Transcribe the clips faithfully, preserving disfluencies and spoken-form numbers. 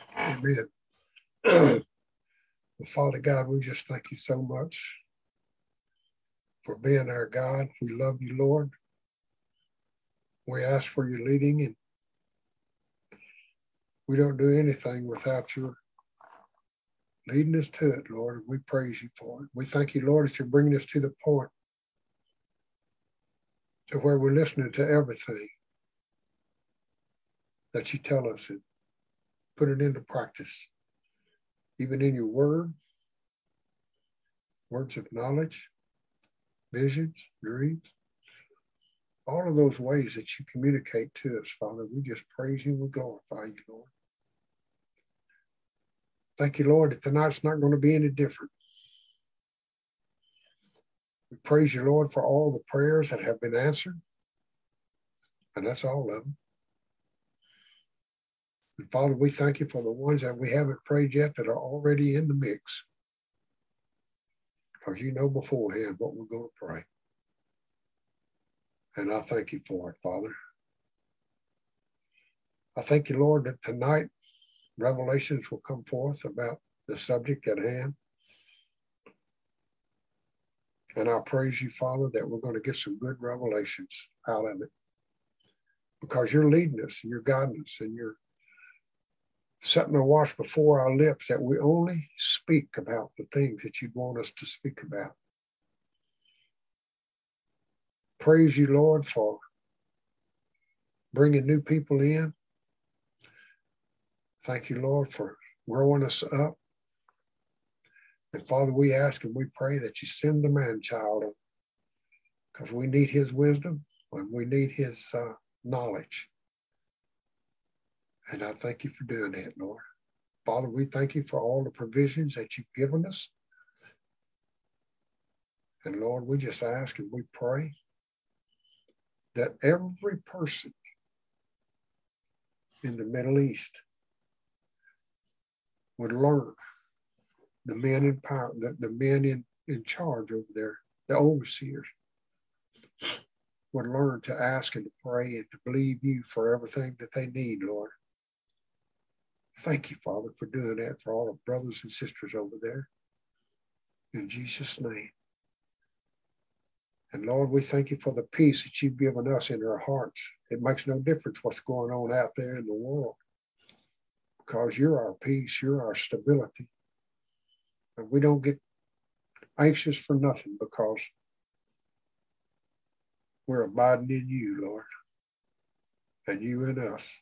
Amen. Well, Father God, we just thank you so much for being our God. We love you, Lord. We ask for your leading, and we don't do anything without your leading us to it, Lord. We praise you for it. We thank you, Lord, that you're bringing us to the point to where we're listening to everything that you tell us and put it into practice, even in your word, words of knowledge, visions, dreams, all of those ways that you communicate to us, Father. We just praise you and we glorify you, Lord. Thank you, Lord, that tonight's not going to be any different. We praise you, Lord, for all the prayers that have been answered, and that's all of them. And Father, we thank you for the ones that we haven't prayed yet that are already in the mix, because you know beforehand what we're going to pray. And I thank you for it, Father. I thank you, Lord, that tonight revelations will come forth about the subject at hand. And I praise you, Father, that we're going to get some good revelations out of it, because you're leading us and you're guiding us and you're setting a watch before our lips that we only speak about the things that you want us to speak about. Praise you, Lord, for bringing new people in. Thank you, Lord, for growing us up. And Father, we ask and we pray that you send the man-child, because we need his wisdom and we need his uh, knowledge. And I thank you for doing that, Lord. Father, we thank you for all the provisions that you've given us. And Lord, we just ask and we pray that every person in the Middle East would learn, the men in power, the, the men in, in charge over there, the overseers, would learn to ask and to pray and to believe you for everything that they need, Lord. Thank you, Father, for doing that for all the brothers and sisters over there. In Jesus' name. And Lord, we thank you for the peace that you've given us in our hearts. It makes no difference what's going on out there in the world, because you're our peace, you're our stability. And we don't get anxious for nothing, because we're abiding in you, Lord, and you in us.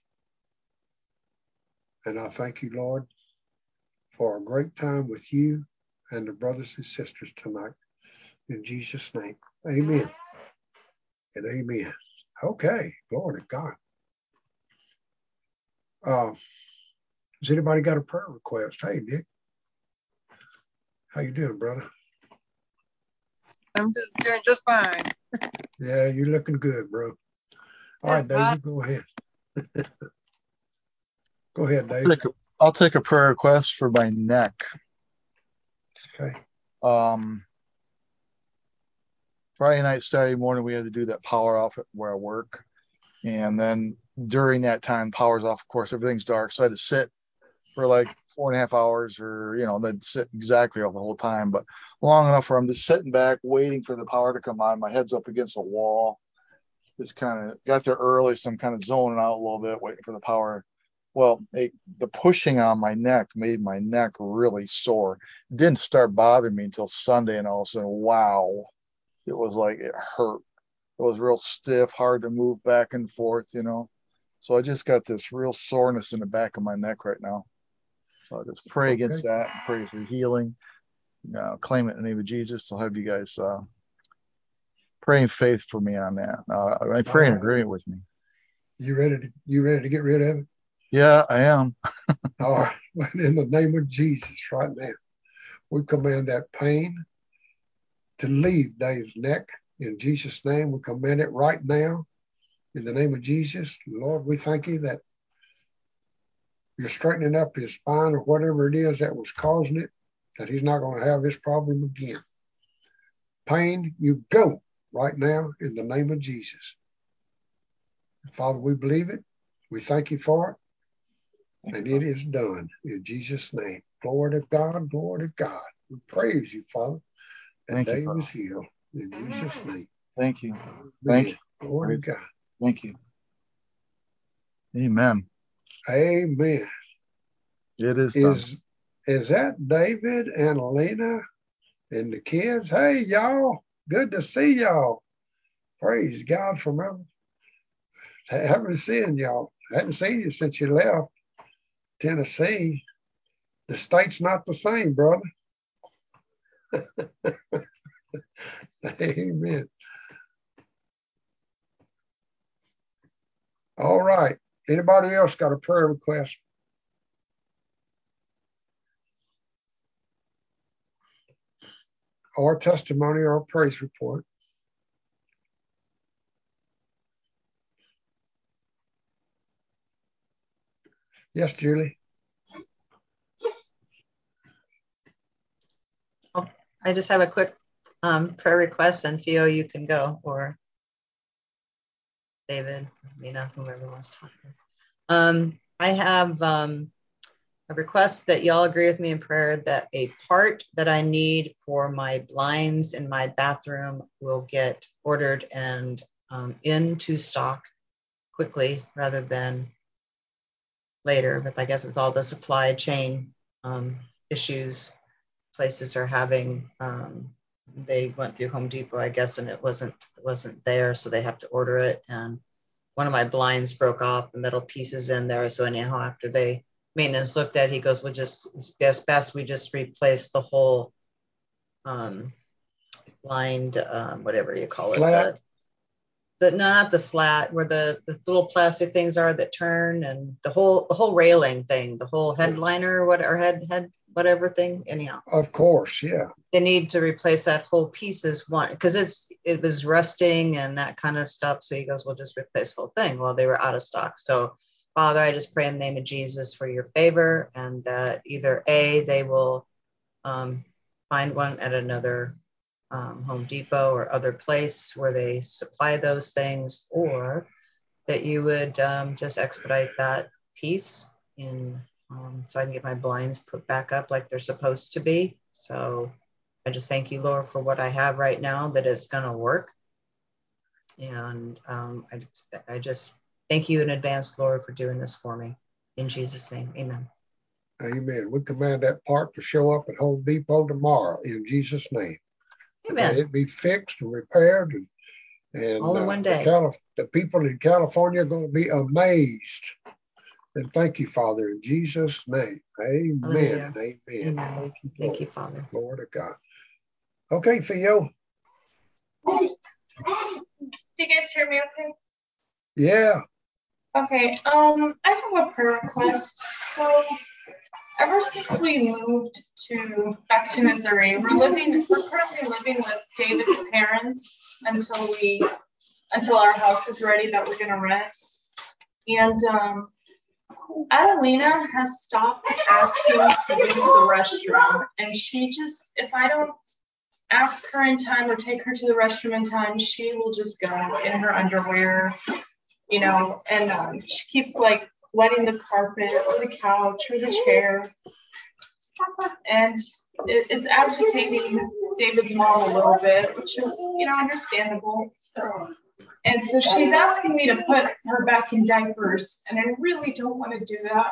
And I thank you, Lord, for a great time with you and the brothers and sisters tonight. In Jesus' name, amen and amen. Okay, glory to God. Uh, has anybody got a prayer request? Hey, Nick. How you doing, brother? I'm just doing just fine. Yeah, you're looking good, bro. All right, Dave, you go ahead. Go ahead, Dave. I'll take, a, I'll take a prayer request for my neck. Okay. Um, Friday night, Saturday morning, we had to do that power off where I work. And then during that time, power's off, of course, everything's dark. So I had to sit for like four and a half hours or, you know, then sit exactly off the whole time, but long enough where I'm just sitting back, waiting for the power to come on. My head's up against the wall. Just kind of got there early, so I'm kind of zoning out a little bit, waiting for the power. Well, it, the pushing on my neck made my neck really sore. It didn't start bothering me until Sunday, and all of a sudden, wow, it was like it hurt. It was real stiff, hard to move back and forth, you know. So I just got this real soreness in the back of my neck right now. So I just pray okay. against that, and pray for healing. Uh, claim it in the name of Jesus. I'll have you guys uh, pray in faith for me on that. Uh, I pray in agreement with me. You ready to you ready to get rid of it? Yeah, I am. All right. In the name of Jesus, right now, we command that pain to leave Dave's neck. In Jesus' name, we command it right now. In the name of Jesus, Lord, we thank you that you're straightening up his spine or whatever it is that was causing it, that he's not going to have this problem again. Pain, you go right now in the name of Jesus. Father, we believe it. We thank you for it. And it is done in Jesus' name. Glory to God, glory to God. We praise you, Father. And Thank you, Dave Father. is healed in Jesus' name. Thank you. Amen. Thank you. Glory to Praise- God. Thank you. Amen. Amen. It is done. Is is that David and Alina and the kids? Hey, y'all. Good to see y'all. Praise God from heaven. Haven't seen y'all. Haven't seen you since you left Tennessee. The state's not the same, brother. Amen. All right. Anybody else got a prayer request? Or testimony or praise report? Yes, Julie. I just have a quick um, prayer request, and Theo, you can go, or David, Lena, whoever wants to talk. Um, I have um, a request that y'all agree with me in prayer that a part that I need for my blinds in my bathroom will get ordered and um, into stock quickly rather than later. But I guess with all the supply chain um, issues places are having, um, they went through Home Depot, I guess, and it wasn't it wasn't there, so they have to order it. And one of my blinds broke off, the metal pieces in there. So anyhow, after they maintenance looked at it, he goes, "Well, just it's best best we just replace the whole um, blind, um, whatever you call it, Slat. the, the not the slat, where the, the little plastic things are that turn, and the whole the whole railing thing, the whole headliner, what or head head whatever thing. Anyhow, Of course, yeah. they need to replace that whole piece as one because it's it was rusting and that kind of stuff. So he goes, "We'll just replace the whole thing." Well, they were out of stock. So Father, I just pray in the name of Jesus for your favor, and that either A, they will um, find one at another um, Home Depot or other place where they supply those things, or that you would um, just expedite that piece in um, so I can get my blinds put back up like they're supposed to be. So I just thank you, Lord, for what I have right now, that it's going to work. And um, I, I just thank you in advance, Lord, for doing this for me. In Jesus' name, amen. Amen. We command that part to show up at Home Depot tomorrow in Jesus' name. And that Amen. it be fixed and repaired. And, and All in uh, one the, day. Calif- the people in California are going to be amazed. And thank you, Father, in Jesus' name. Amen. Hallelujah. And amen. Amen. Thank you, Thank Lord. you, Father. Glory to God. Okay, Theo. Do you guys hear me okay? Yeah. Okay, um, I have a prayer request. So ever since we moved to back to Missouri, we're living we're currently living with David's parents until we until our house is ready that we're gonna rent. And um Adelina has stopped asking to use the restroom, and she just, if I don't ask her in time or take her to the restroom in time, she will just go in her underwear, you know, and um, she keeps like wetting the carpet or the couch or the chair. And it, it's agitating David's mom a little bit, which is, you know, understandable. And so she's asking me to put her back in diapers, and I really don't want to do that.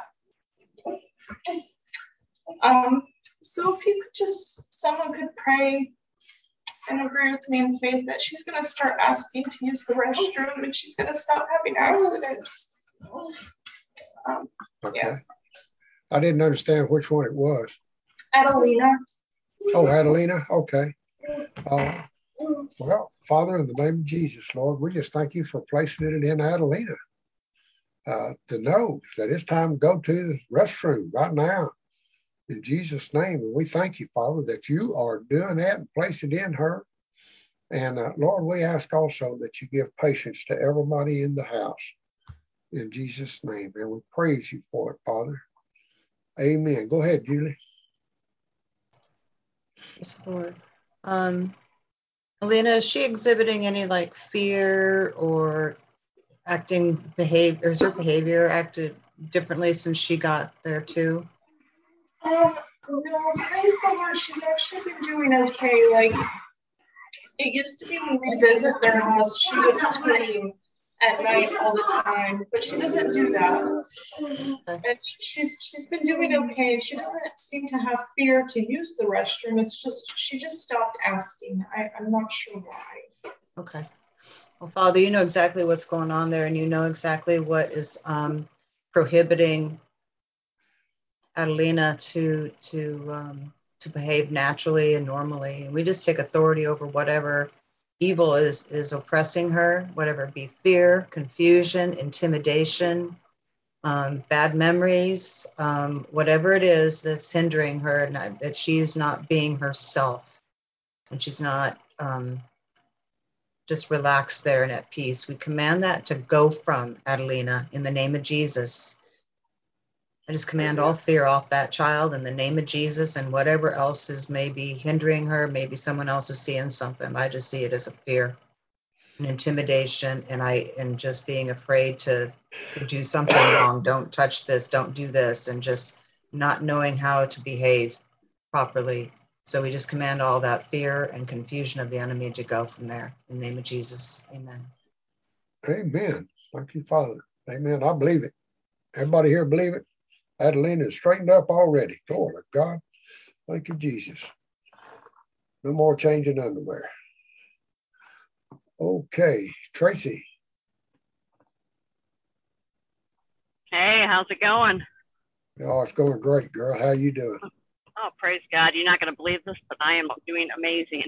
Um, so if you could just, someone could pray and agree with me in faith that she's going to start asking to use the restroom and she's going to stop having accidents. Um, Okay. yeah. I didn't understand which one it was. Adelina. Oh, Adelina. Okay. Uh, well, Father, in the name of Jesus, Lord, we just thank you for placing it in Adelina uh, to know that it's time to go to the restroom right now in Jesus' name. And we thank you, Father, that you are doing that and place it in her. And uh, Lord, we ask also that you give patience to everybody in the house in Jesus' name. And we praise you for it, Father. Amen. Go ahead, Julie. Yes, Lord. Um, Alina, is she exhibiting any like fear or acting behavior? Is her behavior acted differently since she got there too? Um, no, praise the Lord, she's actually been doing okay. Like, it used to be when we visit their house, she would scream at night all the time, but she doesn't do that. And she's she's been doing okay, and she doesn't seem to have fear to use the restroom. It's just she just stopped asking. I, I'm not sure why. Okay. Well, Father, you know exactly what's going on there, and you know exactly what is um, prohibiting Adelina to to um, to behave naturally and normally. And we just take authority over whatever evil is is oppressing her, whatever it be fear, confusion, intimidation, um, bad memories, um, whatever it is that's hindering her, not, that she's not being herself, and she's not um, just relaxed there and at peace. We command that to go from Adelina in the name of Jesus. I just command all fear off that child in the name of Jesus, and whatever else is maybe hindering her, maybe someone else is seeing something. I just see it as a fear, an intimidation, and I and just being afraid to, to do something wrong. Don't touch this, don't do this, and just not knowing how to behave properly. So we just command all that fear and confusion of the enemy to go from there. In the name of Jesus, amen. Amen. Thank you, Father. Amen. I believe it. Everybody here believe it? Adelina is straightened up already. Glory to God. Thank you, Jesus. No more changing underwear. Okay, Tracy. Hey, how's it going? Oh, it's going great, girl. How you doing? Oh, praise God. You're not going to believe this, but I am doing amazing.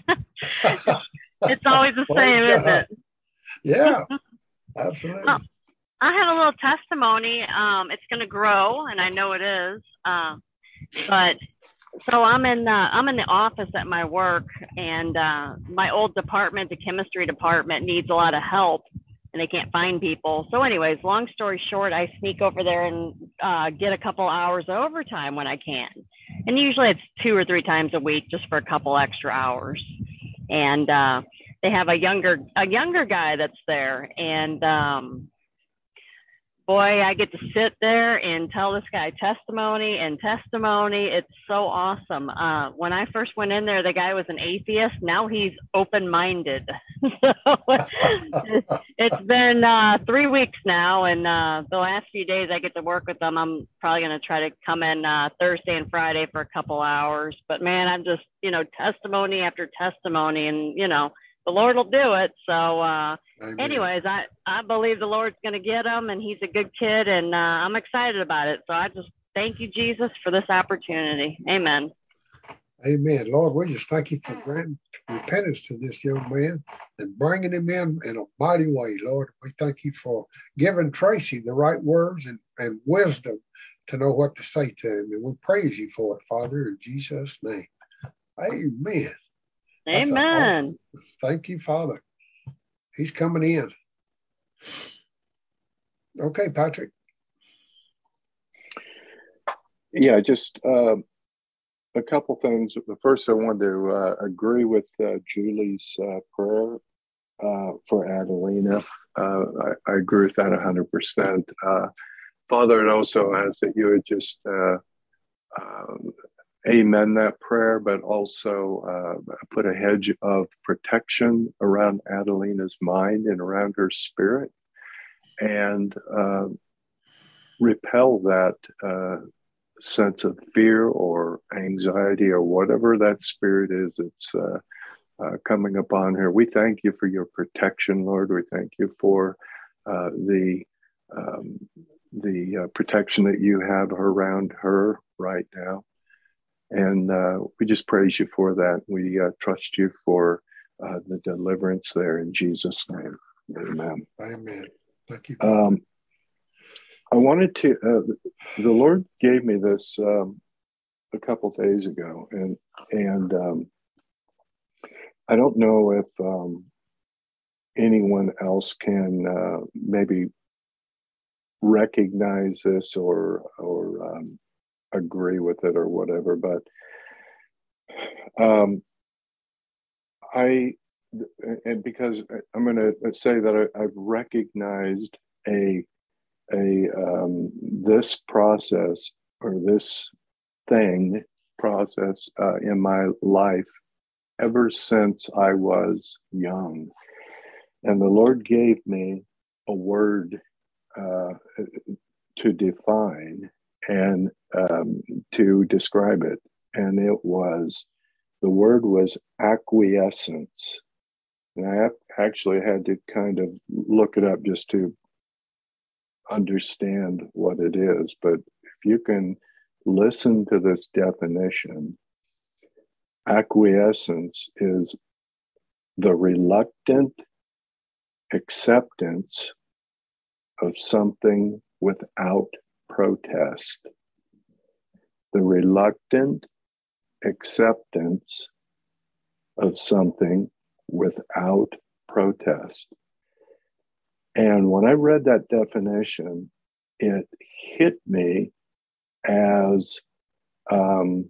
It's always the same, isn't it? Yeah, absolutely. Well, I had a little testimony. Um, it's going to grow, and I know it is. Uh, but so I'm in, uh, I'm in the office at my work, and uh, my old department, the chemistry department, needs a lot of help, and they can't find people. So anyways, long story short, I sneak over there and uh, get a couple hours of overtime when I can. And usually it's two or three times a week just for a couple extra hours. And uh, they have a younger, a younger guy that's there. And um, boy, I get to sit there and tell this guy testimony and testimony. It's so awesome. Uh, when I first went in there, the guy was an atheist. Now he's open-minded. So it's been uh, three weeks now, and uh, the last few days I get to work with them. I'm probably going to try to come in uh, Thursday and Friday for a couple hours. But man, I'm just, you know, testimony after testimony, and you know, the Lord will do it. So uh, anyways, I, I believe the Lord's going to get him, and he's a good kid, and uh, I'm excited about it. So I just thank you, Jesus, for this opportunity. Amen. Amen. Lord, we just thank you for granting repentance to this young man and bringing him in in a mighty way, Lord. We thank you for giving Tracy the right words and, and wisdom to know what to say to him. And we praise you for it, Father, in Jesus' name. Amen. Amen. Awesome. Thank you, Father. He's coming in. Okay, Patrick. Yeah, just uh, a couple things. First, I wanted to uh, agree with uh, Julie's uh, prayer uh, for Adelina. Uh, I, I agree with that one hundred percent. Uh, Father, it also ask that you would just uh, um, amen that prayer, but also uh, put a hedge of protection around Adelina's mind and around her spirit, and uh, repel that uh, sense of fear or anxiety or whatever that spirit is that's uh, uh, coming upon her. We thank you for your protection, Lord. We thank you for uh, the um, the uh, protection that you have around her right now. And uh, we just praise you for that. We uh, trust you for uh, the deliverance there in Jesus' name. Amen. Amen. Thank you. Um, I wanted to, uh, the Lord gave me this um, a couple days ago, and and um, I don't know if um, anyone else can uh, maybe recognize this or or um, agree with it or whatever, but um, I, and because I'm going to say that I, I've recognized a a um, this process or this thing process uh, in my life ever since I was young. And the Lord gave me a word uh, to define and um, to describe it. And it was, the word was acquiescence. And I actually had to kind of look it up just to understand what it is. But if you can listen to this definition, acquiescence is the reluctant acceptance of something without protest. The reluctant acceptance of something without protest. And when I read that definition, it hit me as um,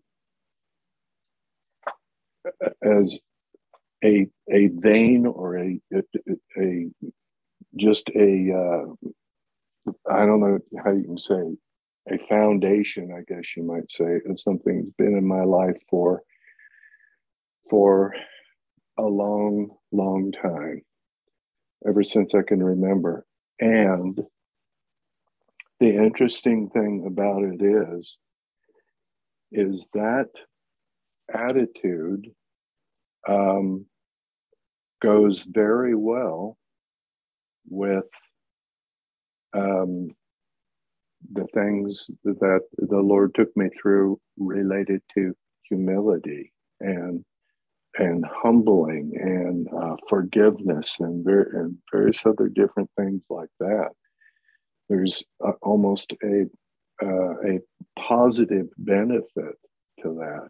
as a a vein or a a, a just a uh, I don't know how you can say, a foundation, I guess you might say, of something that's been in my life for for a long, long time, ever since I can remember. And the interesting thing about it is, is that attitude um, goes very well with um, the things that the Lord took me through related to humility and and humbling and uh, forgiveness and, ver- and various other different things like that. There's uh, almost a uh, a positive benefit to that,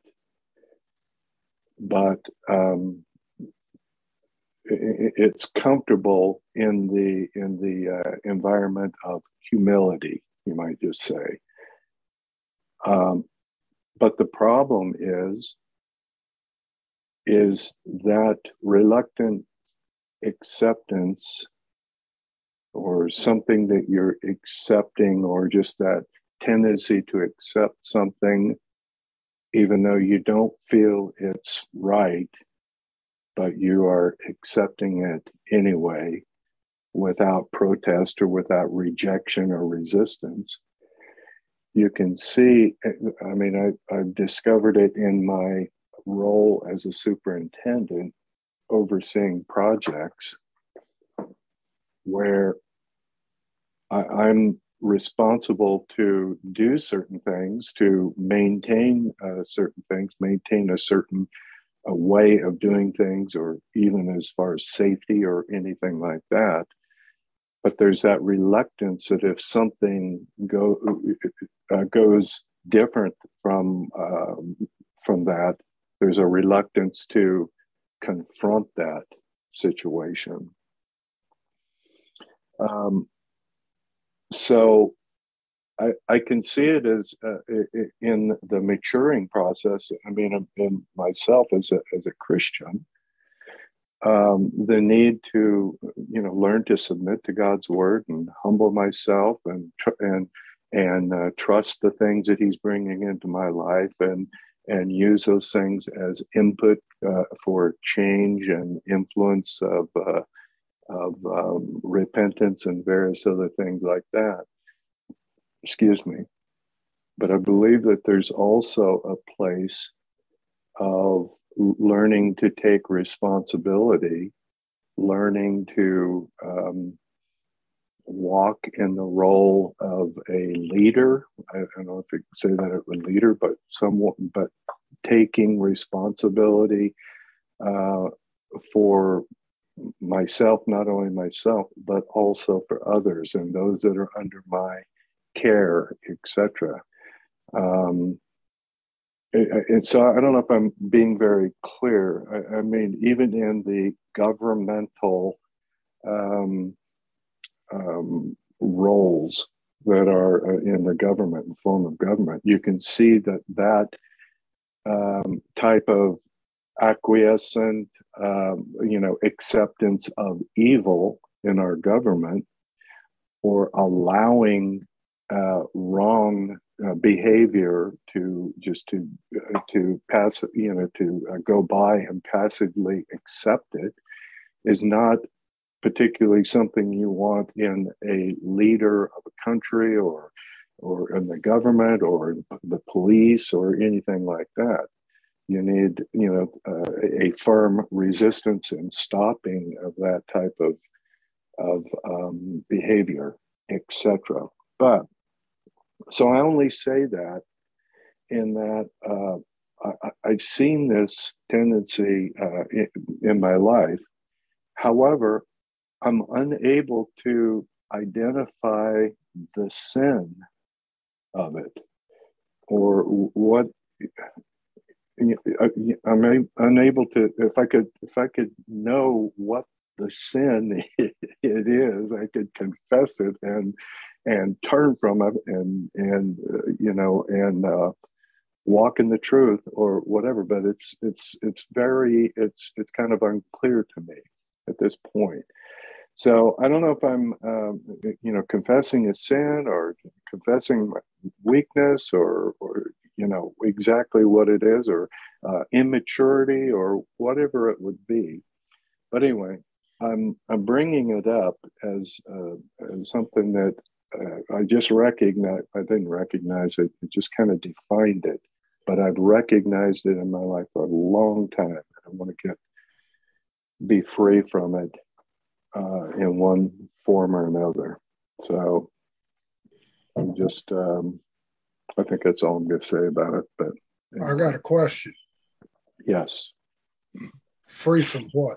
but um, it, it's comfortable in the in the uh, environment of humility, you might just say. Um, but the problem is. is that reluctant acceptance or something that you're accepting, or just that tendency to accept something even though you don't feel it's right, but you are accepting it anyway without protest or without rejection or resistance. You can see, I mean, I, I've discovered it in my role as a superintendent overseeing projects where I, I'm responsible to do certain things, to maintain uh, certain things, maintain a certain a way of doing things, or even as far as safety or anything like that. But there's that reluctance that if something go, uh, goes different from uh, from that, there's a reluctance to confront that situation. Um, so I, I can see it as uh, in the maturing process. I mean, in myself as a as a Christian, um, the need to you know learn to submit to God's word and humble myself and tr- and and uh, trust the things that He's bringing into my life, and and use those things as input uh, for change and influence of uh, of um, repentance and various other things like that. Excuse me. But I believe that there's also a place of learning to take responsibility, learning to um, walk in the role of a leader. I don't know if you could say that a leader, but somewhat, but taking responsibility uh, for myself, not only myself, but also for others and those that are under my care, et cetera. Um, and so I don't know if I'm being very clear. I, I mean, even in the governmental um, um, roles that are in the government, form of government, you can see that that um, type of acquiescent, um, you know, acceptance of evil in our government or allowing uh, wrong uh, behavior to just to uh, to pass, you know, to uh, go by and passively accept it is not particularly something you want in a leader of a country or or in the government or the police or anything like that. You need, you know, uh, a firm resistance and stopping of that type of of um, behavior, et cetera. But so I only say that in that uh, I, I've seen this tendency uh, in, in my life. However, I'm unable to identify the sin of it or what. I'm unable to. If I could, if I could know what the sin it is, I could confess it and and turn from it and and uh, you know and uh, walk in the truth or whatever. But it's it's it's very it's it's kind of unclear to me at this point. So I don't know if I'm um, you know confessing a sin or confessing my weakness or or you know exactly what it is or uh, immaturity or whatever it would be. But anyway, I'm I'm bringing it up as uh, as something that uh, I just recognize. I didn't recognize it; it just kind of defined it. But I've recognized it in my life for a long time. I want to get be free from it uh, in one form or another. So I'm just. Um, I think that's all I'm going to say about it. But anyway. I got a question. Yes. Free from what?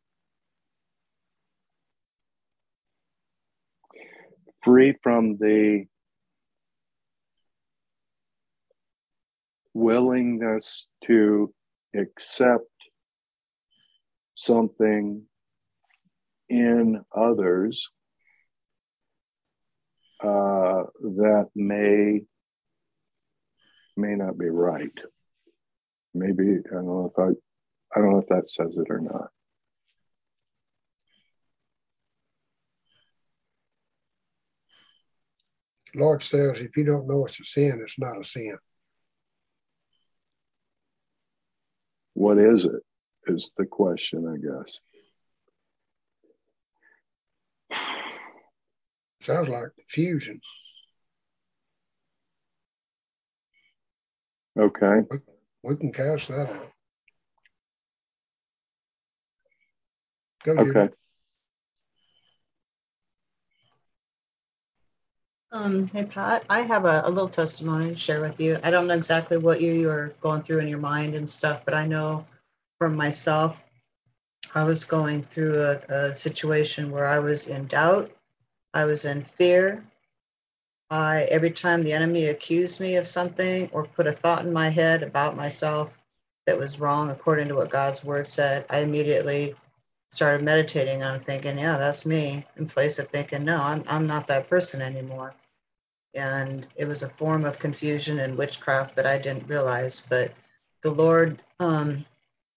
Free from the willingness to accept something in others uh, that may may not be right. Maybe I don't know if I I don't know if that says it or not. Lord says, if you don't know it's a sin, it's not a sin. What is it? Is the question, I guess. Sounds like confusion. Okay. We, we can cast that out. Go okay. Judy. Um, hey Pat, I have a, a little testimony to share with you. I don't know exactly what you, you are going through in your mind and stuff, but I know from myself, I was going through a, a situation where I was in doubt. I was in fear. I, every time the enemy accused me of something or put a thought in my head about myself that was wrong according to what God's word said, I immediately started meditating on thinking, yeah, that's me, in place of thinking, no, I'm I'm not that person anymore. And it was a form of confusion and witchcraft that I didn't realize. But the Lord, um,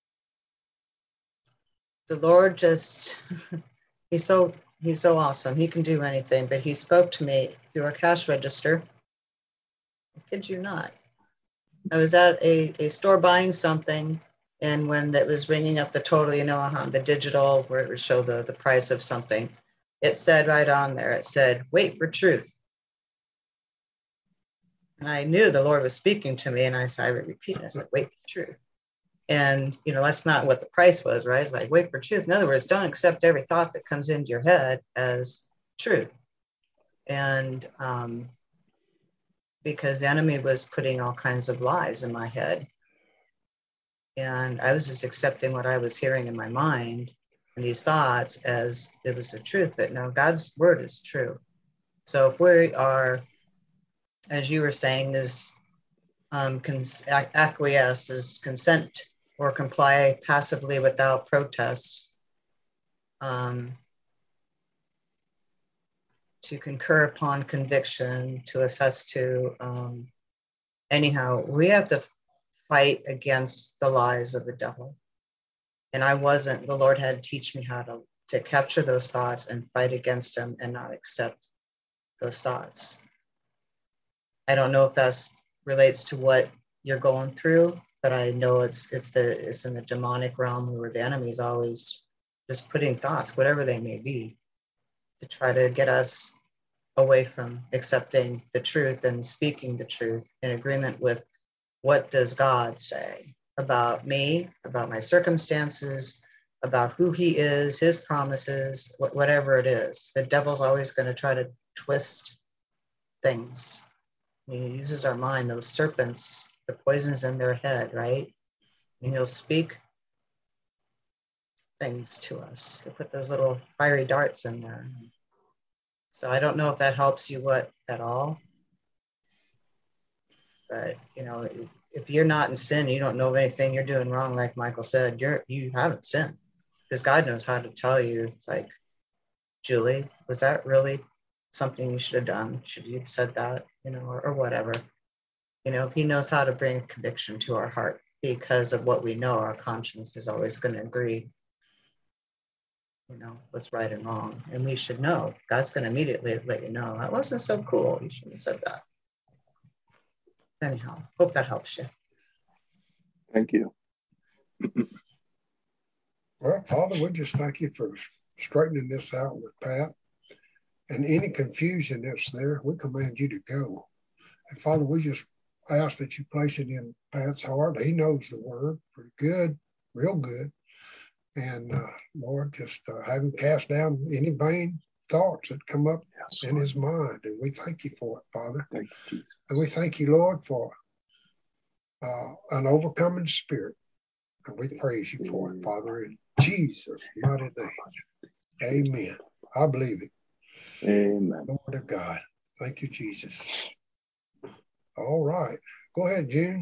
the Lord just, he's so, he's so awesome. He can do anything, but he spoke to me through a cash register. I kid you not. I was at a, a store buying something, and when that was ringing up the total, you know, uh, the digital where it would show the, the price of something, it said right on there, it said, wait for truth. And I knew the Lord was speaking to me, and I said, I repeated, I said, wait for truth. And, you know, that's not what the price was, right? It's like, wait for truth. In other words, don't accept every thought that comes into your head as truth. And um, because the enemy was putting all kinds of lies in my head. And I was just accepting what I was hearing in my mind and these thoughts as it was the truth. But no, God's word is true. So if we are, as you were saying, this um, cons- acquiesce is consent or comply passively without protest, um, to concur upon conviction, to assess to, um, anyhow, we have to fight against the lies of the devil. And I wasn't, the Lord had to teach me how to, to capture those thoughts and fight against them and not accept those thoughts. I don't know if that's relates to what you're going through, but I know it's it's the it's in the demonic realm where the enemy is always just putting thoughts, whatever they may be, to try to get us away from accepting the truth and speaking the truth in agreement with what does God say about me, about my circumstances, about who he is, his promises, wh- whatever it is. The devil's always going to try to twist things. He uses our mind, those serpents, the poisons in their head, right? And he'll speak things to us. He'll put those little fiery darts in there. So I don't know if that helps you what at all. But, you know, if, if you're not in sin, you don't know of anything you're doing wrong, like Michael said, you're, you haven't sinned. Because God knows how to tell you, it's like, Julie, was that really something you should have done? Should you have said that, you know, or, or whatever. You know, he knows how to bring conviction to our heart because of what we know. Our conscience is always going to agree, you know, what's right and wrong. And we should know. God's going to immediately let you know, that wasn't so cool. You shouldn't have said that. Anyhow, hope that helps you. Thank you. Well, Father, we just thank you for straightening this out with Pat. And any confusion that's there, we command you to go. And Father, we just ask that you place it in Pat's heart. He knows the word pretty good, real good. And uh, Lord, just uh, have him cast down any vain thoughts that come up yes, in Lord. His mind. And we thank you for it, Father. Thank you, Jesus. And we thank you, Lord, for uh, an overcoming spirit. And we praise you for it, Father, in Jesus' mighty name. Amen. I believe it. Amen. Lord of God. Thank you, Jesus. All right. Go ahead, June.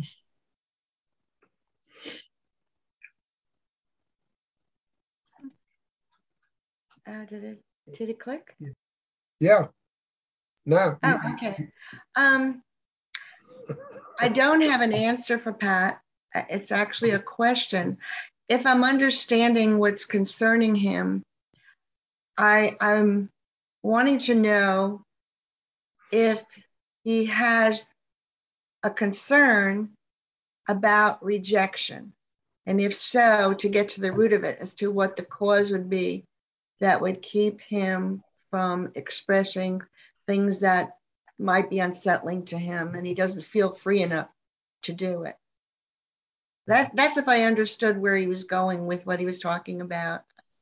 Uh, did it did it click? Yeah. No. Oh, okay. Um, I don't have an answer for Pat. It's actually a question. If I'm understanding what's concerning him, I, I'm wanting to know if he has a concern about rejection. And if so, to get to the root of it as to what the cause would be that would keep him from expressing things that might be unsettling to him and he doesn't feel free enough to do it. That, that's if I understood where he was going with what he was talking about.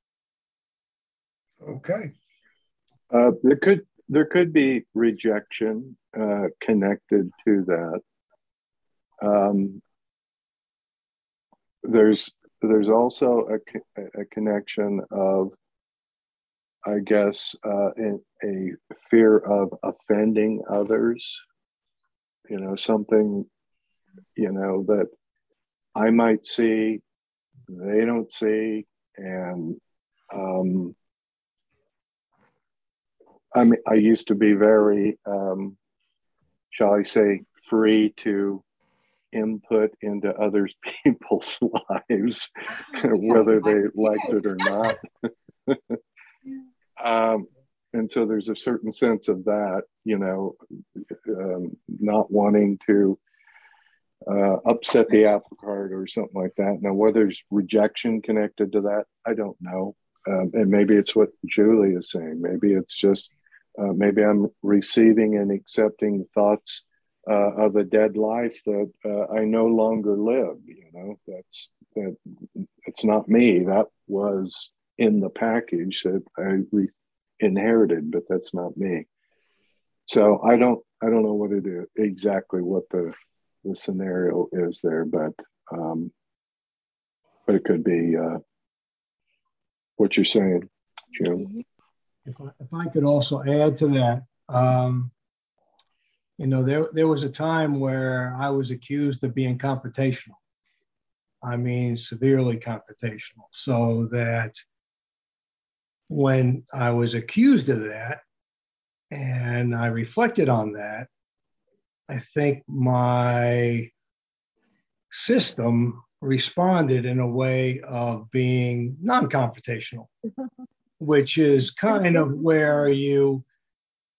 Okay. Uh, there could there could be rejection uh, connected to that. Um, there's there's also a, a connection of, I guess, uh, a, a fear of offending others. You know, something, you know, that I might see, they don't see, and um, I mean, I used to be very, um, shall I say, free to input into other people's lives, whether they liked it or not. um, and so there's a certain sense of that, you know, um, not wanting to uh, upset the apple cart or something like that. Now, whether there's rejection connected to that, I don't know. Um, and maybe it's what Julie is saying. Maybe it's just, uh, maybe I'm receiving and accepting thoughts uh, of a dead life that uh, I no longer live. You know, that's that. It's not me. That was in the package that I re- inherited, but that's not me. So I don't. I don't know what it is exactly. What the the scenario is there, but um, but it could be uh, what you're saying, Jim. If I, if I could also add to that, um, you know, there there was a time where I was accused of being confrontational. I mean, severely confrontational. So that when I was accused of that, and I reflected on that, I think my system responded in a way of being non-confrontational, which is kind of where you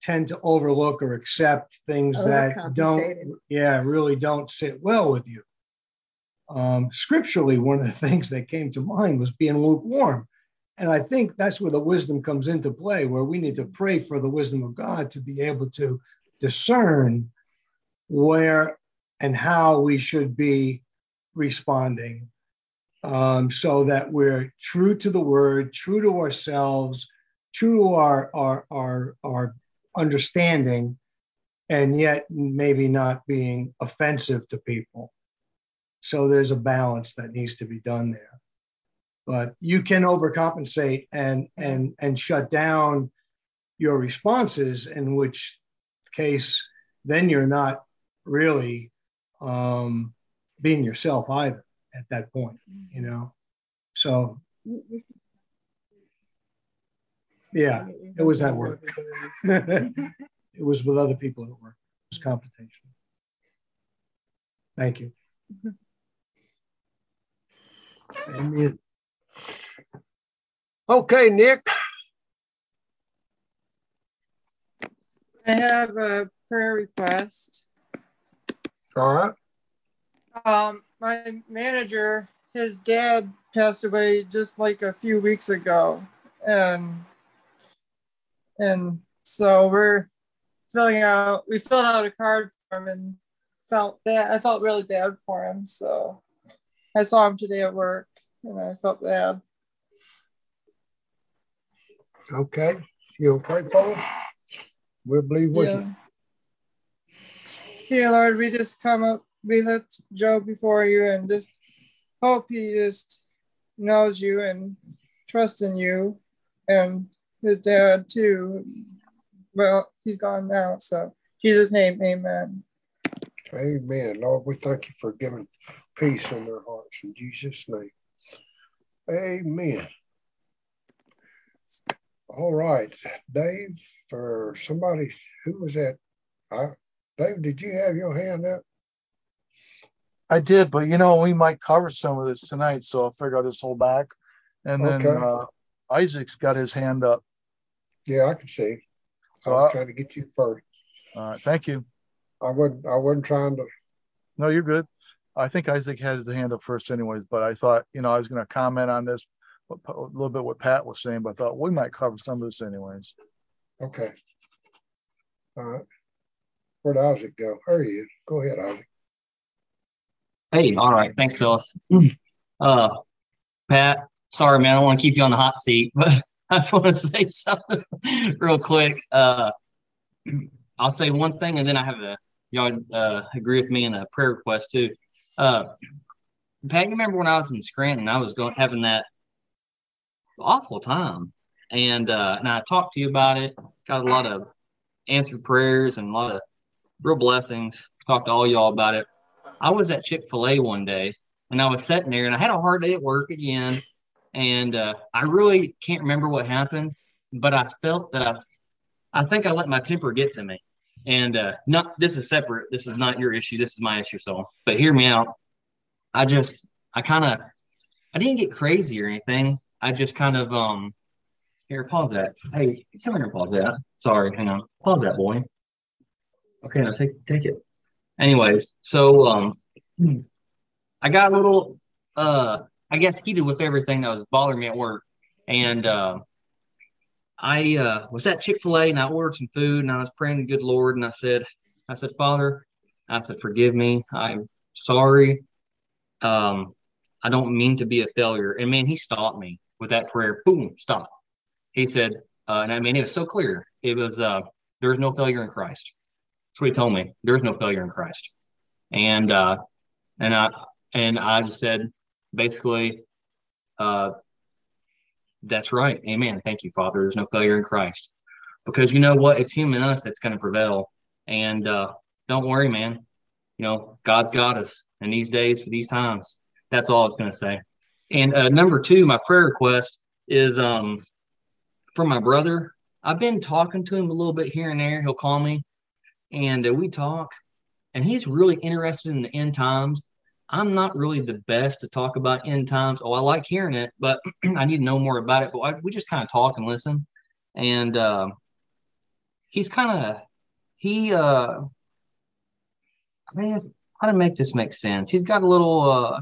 tend to overlook or accept things that don't, Overcompensated. yeah, really don't sit well with you. Um, scripturally, one of the things that came to mind was being lukewarm. And I think that's where the wisdom comes into play, where we need to pray for the wisdom of God to be able to discern where and how we should be responding, um, so that we're true to the word, true to ourselves, true to our, our, our, our understanding, and yet maybe not being offensive to people. So there's a balance that needs to be done there. But you can overcompensate and and and shut down your responses, in which case then you're not really um, being yourself either at that point, you know. So yeah, it was at work. It was with other people at work. It was confrontational. Thank you. Amen. Okay, Nick. I have a prayer request. All right. Um, my manager, his dad passed away just like a few weeks ago, and and so we're filling out. We filled out a card for him, and felt bad. I felt really bad for him. So I saw him today at work, and I felt bad. Okay. You'll pray for him? We'll believe with Yeah. you. Dear Lord, we just come up, we lift Joe before you and just hope he just knows you and trusts in you, and his dad too. Well, he's gone now, so Jesus' name, amen. Amen. Lord, we thank you for giving peace in their hearts in Jesus' name. Amen. All right, Dave, for somebody, who was that? I, Dave, did you have your hand up? I did, but you know, we might cover some of this tonight, so I figured I'll just hold back. And then Okay. uh, Isaac's got his hand up. Yeah, I can see. So I was I- trying to get you first. All right, thank you. I wasn't. I wasn't trying to. No, you're good. I think Isaac had his hand up first anyways, but I thought, you know, I was going to comment on this, a little bit what Pat was saying, but I thought we might cover some of this anyways. Okay. All right. Where'd Isaac go? There he is. Go ahead, Isaac. Hey, all right. Thanks, Phyllis. Uh, Pat, sorry, man. I don't want to keep you on the hot seat, but I just want to say something real quick. Uh, I'll say one thing, and then I have a, y'all uh, agree with me in a prayer request too. Uh, Pat, you remember when I was in Scranton, I was going having that awful time, and uh, and I talked to you about it. Got a lot of answered prayers and a lot of real blessings. Talked to all y'all about it. I was at Chick-fil-A one day, and I was sitting there, and I had a hard day at work again, and uh, I really can't remember what happened, but I felt that I, I think I let my temper get to me. And uh, not this is separate. This is not your issue. This is my issue. So, but hear me out. I just, I kind of, I didn't get crazy or anything. I just kind of, um, here, pause that. Hey, come here, pause that. Sorry, hang on. Pause that, boy. Okay, now take take it. Anyways, so um, I got a little, uh, I guess, heated with everything that was bothering me at work, and uh, I uh, was at Chick-fil-A and I ordered some food, and I was praying to the good Lord, and I said, I said, Father, I said, forgive me. I'm sorry. Um, I don't mean to be a failure. And man, he stopped me with that prayer. Boom, stop. He said, uh, and I mean, it was so clear. It was, uh, there's no failure in Christ. That's what he told me. There's no failure in Christ. And, uh, and I, and I just said, basically, uh, that's right. Amen. Thank you, Father. There's no failure in Christ. Because you know what? It's him and us that's going to prevail. And, uh, don't worry, man. You know, God's got us in these days for these times. That's all I was going to say. And, uh, number two, my prayer request is, um, for my brother. I've been talking to him a little bit here and there. He'll call me and uh, we talk, and he's really interested in the end times. I'm not really the best to talk about end times. Oh, I like hearing it, but I need to know more about it. But I, we just kind of talk and listen. And uh, he's kind of, he, uh, man, how to make this make sense? He's got a little, uh,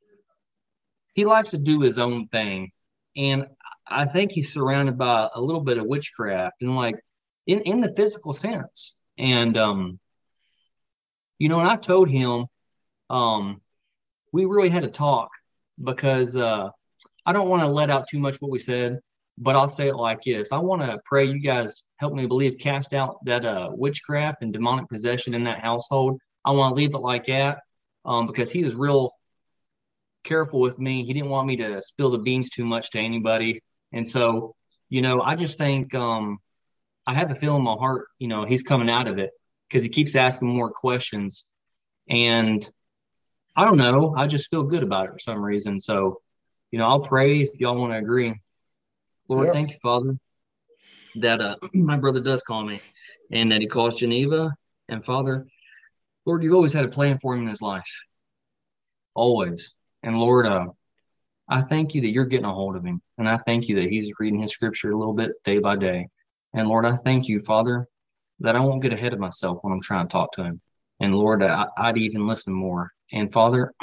he likes to do his own thing. And I think he's surrounded by a little bit of witchcraft and like in, in the physical sense. And, um, you know, and I told him, um, we really had to talk because, uh, I don't want to let out too much what we said, but I'll say it like this. I want to pray you guys help me believe, cast out that, uh, witchcraft and demonic possession in that household. I want to leave it like that, um, because he was real careful with me. He didn't want me to spill the beans too much to anybody. And so, you know, I just think um, I have a feel in my heart, you know, he's coming out of it because he keeps asking more questions. And I don't know, I just feel good about it for some reason. So, you know, I'll pray if y'all want to agree. Lord, Yep. thank you, Father, that uh, my brother does call me and that he calls Geneva. And Father, Lord, you've always had a plan for him in his life. Always. And Lord, uh, I thank you that you're getting a hold of him. And I thank you that he's reading his scripture a little bit day by day. And Lord, I thank you, Father, that I won't get ahead of myself when I'm trying to talk to him. And Lord, I, I'd even listen more. And Father,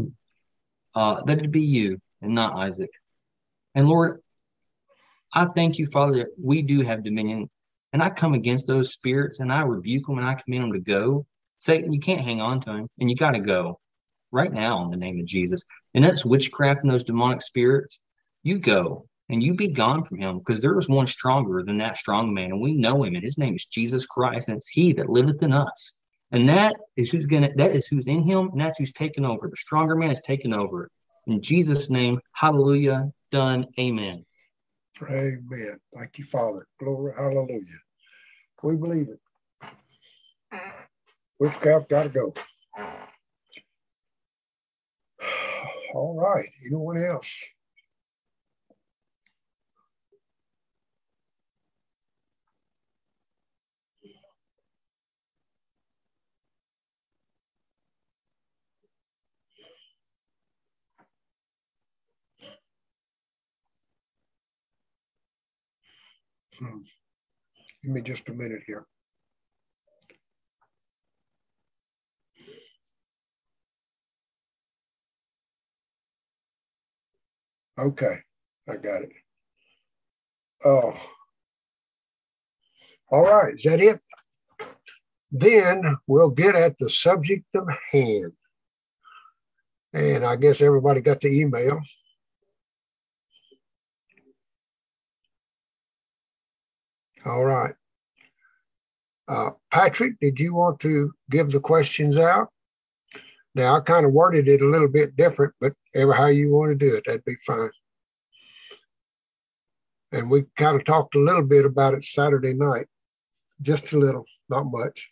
uh, that it'd be you and not Isaac. And Lord, I thank you, Father, that we do have dominion. And I come against those spirits and I rebuke them and I command them to go. Satan, you can't hang on to him and you got to go right now in the name of Jesus. And that's witchcraft and those demonic spirits. You go and you be gone from him because there is one stronger than that strong man. And we know him and his name is Jesus Christ. And it's he that liveth in us. And that is who's going to, that is who's in him. And that's who's taken over. The stronger man is taken over. In Jesus' name, hallelujah, done, amen. Amen. Thank you, Father. Glory, hallelujah. We believe it. Witchcraft got to go. All right. Anyone else? Hmm. Give me just a minute here. Okay, I got it. Oh, all right. Is that it? Then we'll get at the subject of hand. And I guess everybody got the email. All right. Uh, Patrick, did you want to give the questions out? Now, I kind of worded it a little bit different, but ever how you want to do it, that'd be fine. And we kind of talked a little bit about it Saturday night, just a little, not much.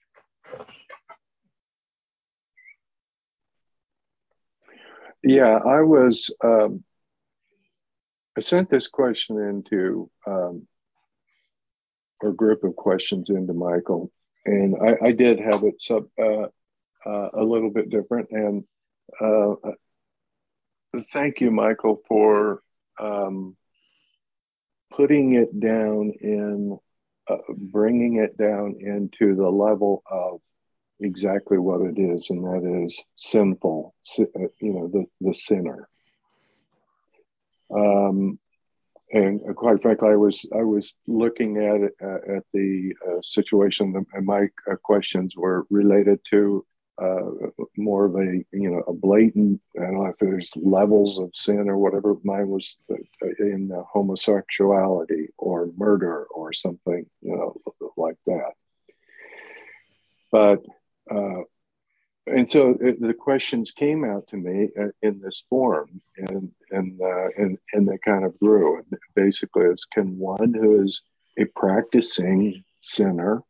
Yeah, I was, um, I sent this question into, um, or group of questions into Michael, and I, I did have it sub, uh, uh, a little bit different. And uh, thank you, Michael, for um, putting it down in, uh, bringing it down into the level of exactly what it is, and that is sinful, you know, the, the sinner. Um, and quite frankly, I was I was looking at it, uh, at the uh, situation, and my uh, questions were related to uh, more of a, you know, a blatant, I don't know if there's levels of sin or whatever. Mine was in uh, homosexuality or murder or something, you know, like that. But uh, and so it, the questions came out to me in this form, and and uh, and and they kind of grew. And basically, it's, can one who is a practicing sinner,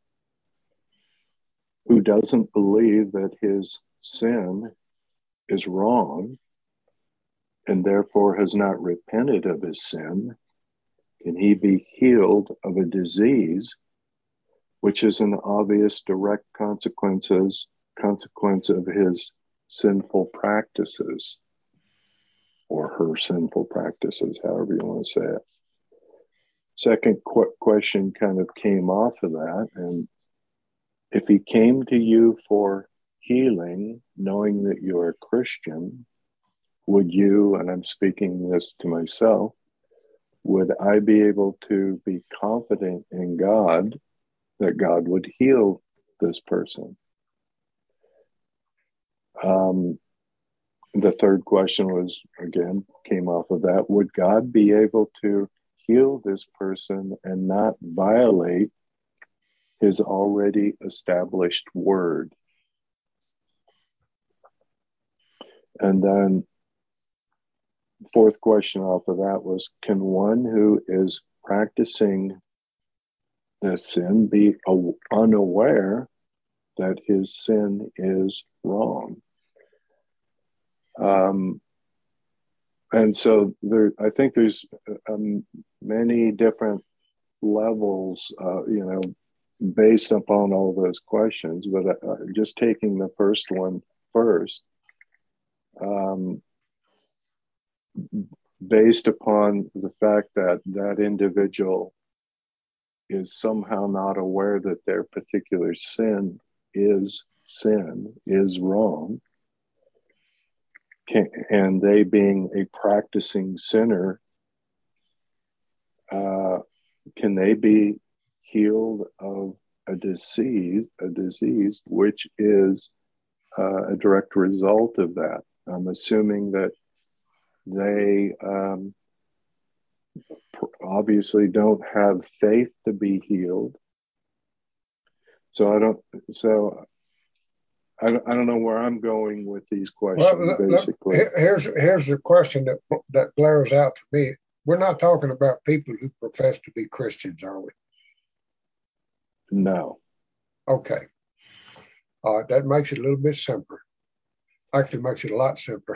who doesn't believe that his sin is wrong, and therefore has not repented of his sin, can he be healed of a disease, which is an obvious direct consequences consequence of his sinful practices, or her sinful practices, however you want to say it. second qu- question kind of came off of that. And if he came to you for healing, knowing that you're a Christian, would you, and I'm speaking this to myself, would I be able to be confident in God that God would heal this person? Um, the third question was, again, came off of that. Would God be able to heal this person and not violate his already established word? And then fourth question off of that was, can one who is practicing the sin be unaware that his sin is wrong? Um, and so there, I think there's um, many different levels, uh, you know, based upon all those questions, but uh, just taking the first one first, um, based upon the fact that that individual is somehow not aware that their particular sin is sin, is wrong, can, and they being a practicing sinner, uh, can they be healed of a disease, a disease which is uh, a direct result of that? I'm assuming that they um, obviously don't have faith to be healed. So I don't. So I don't, I don't know where I'm going with these questions. Well, basically, here's here's the question that that glares out to me. We're not talking about people who profess to be Christians, are we? No. Okay. All right, that makes it a little bit simpler. Actually, makes it a lot simpler.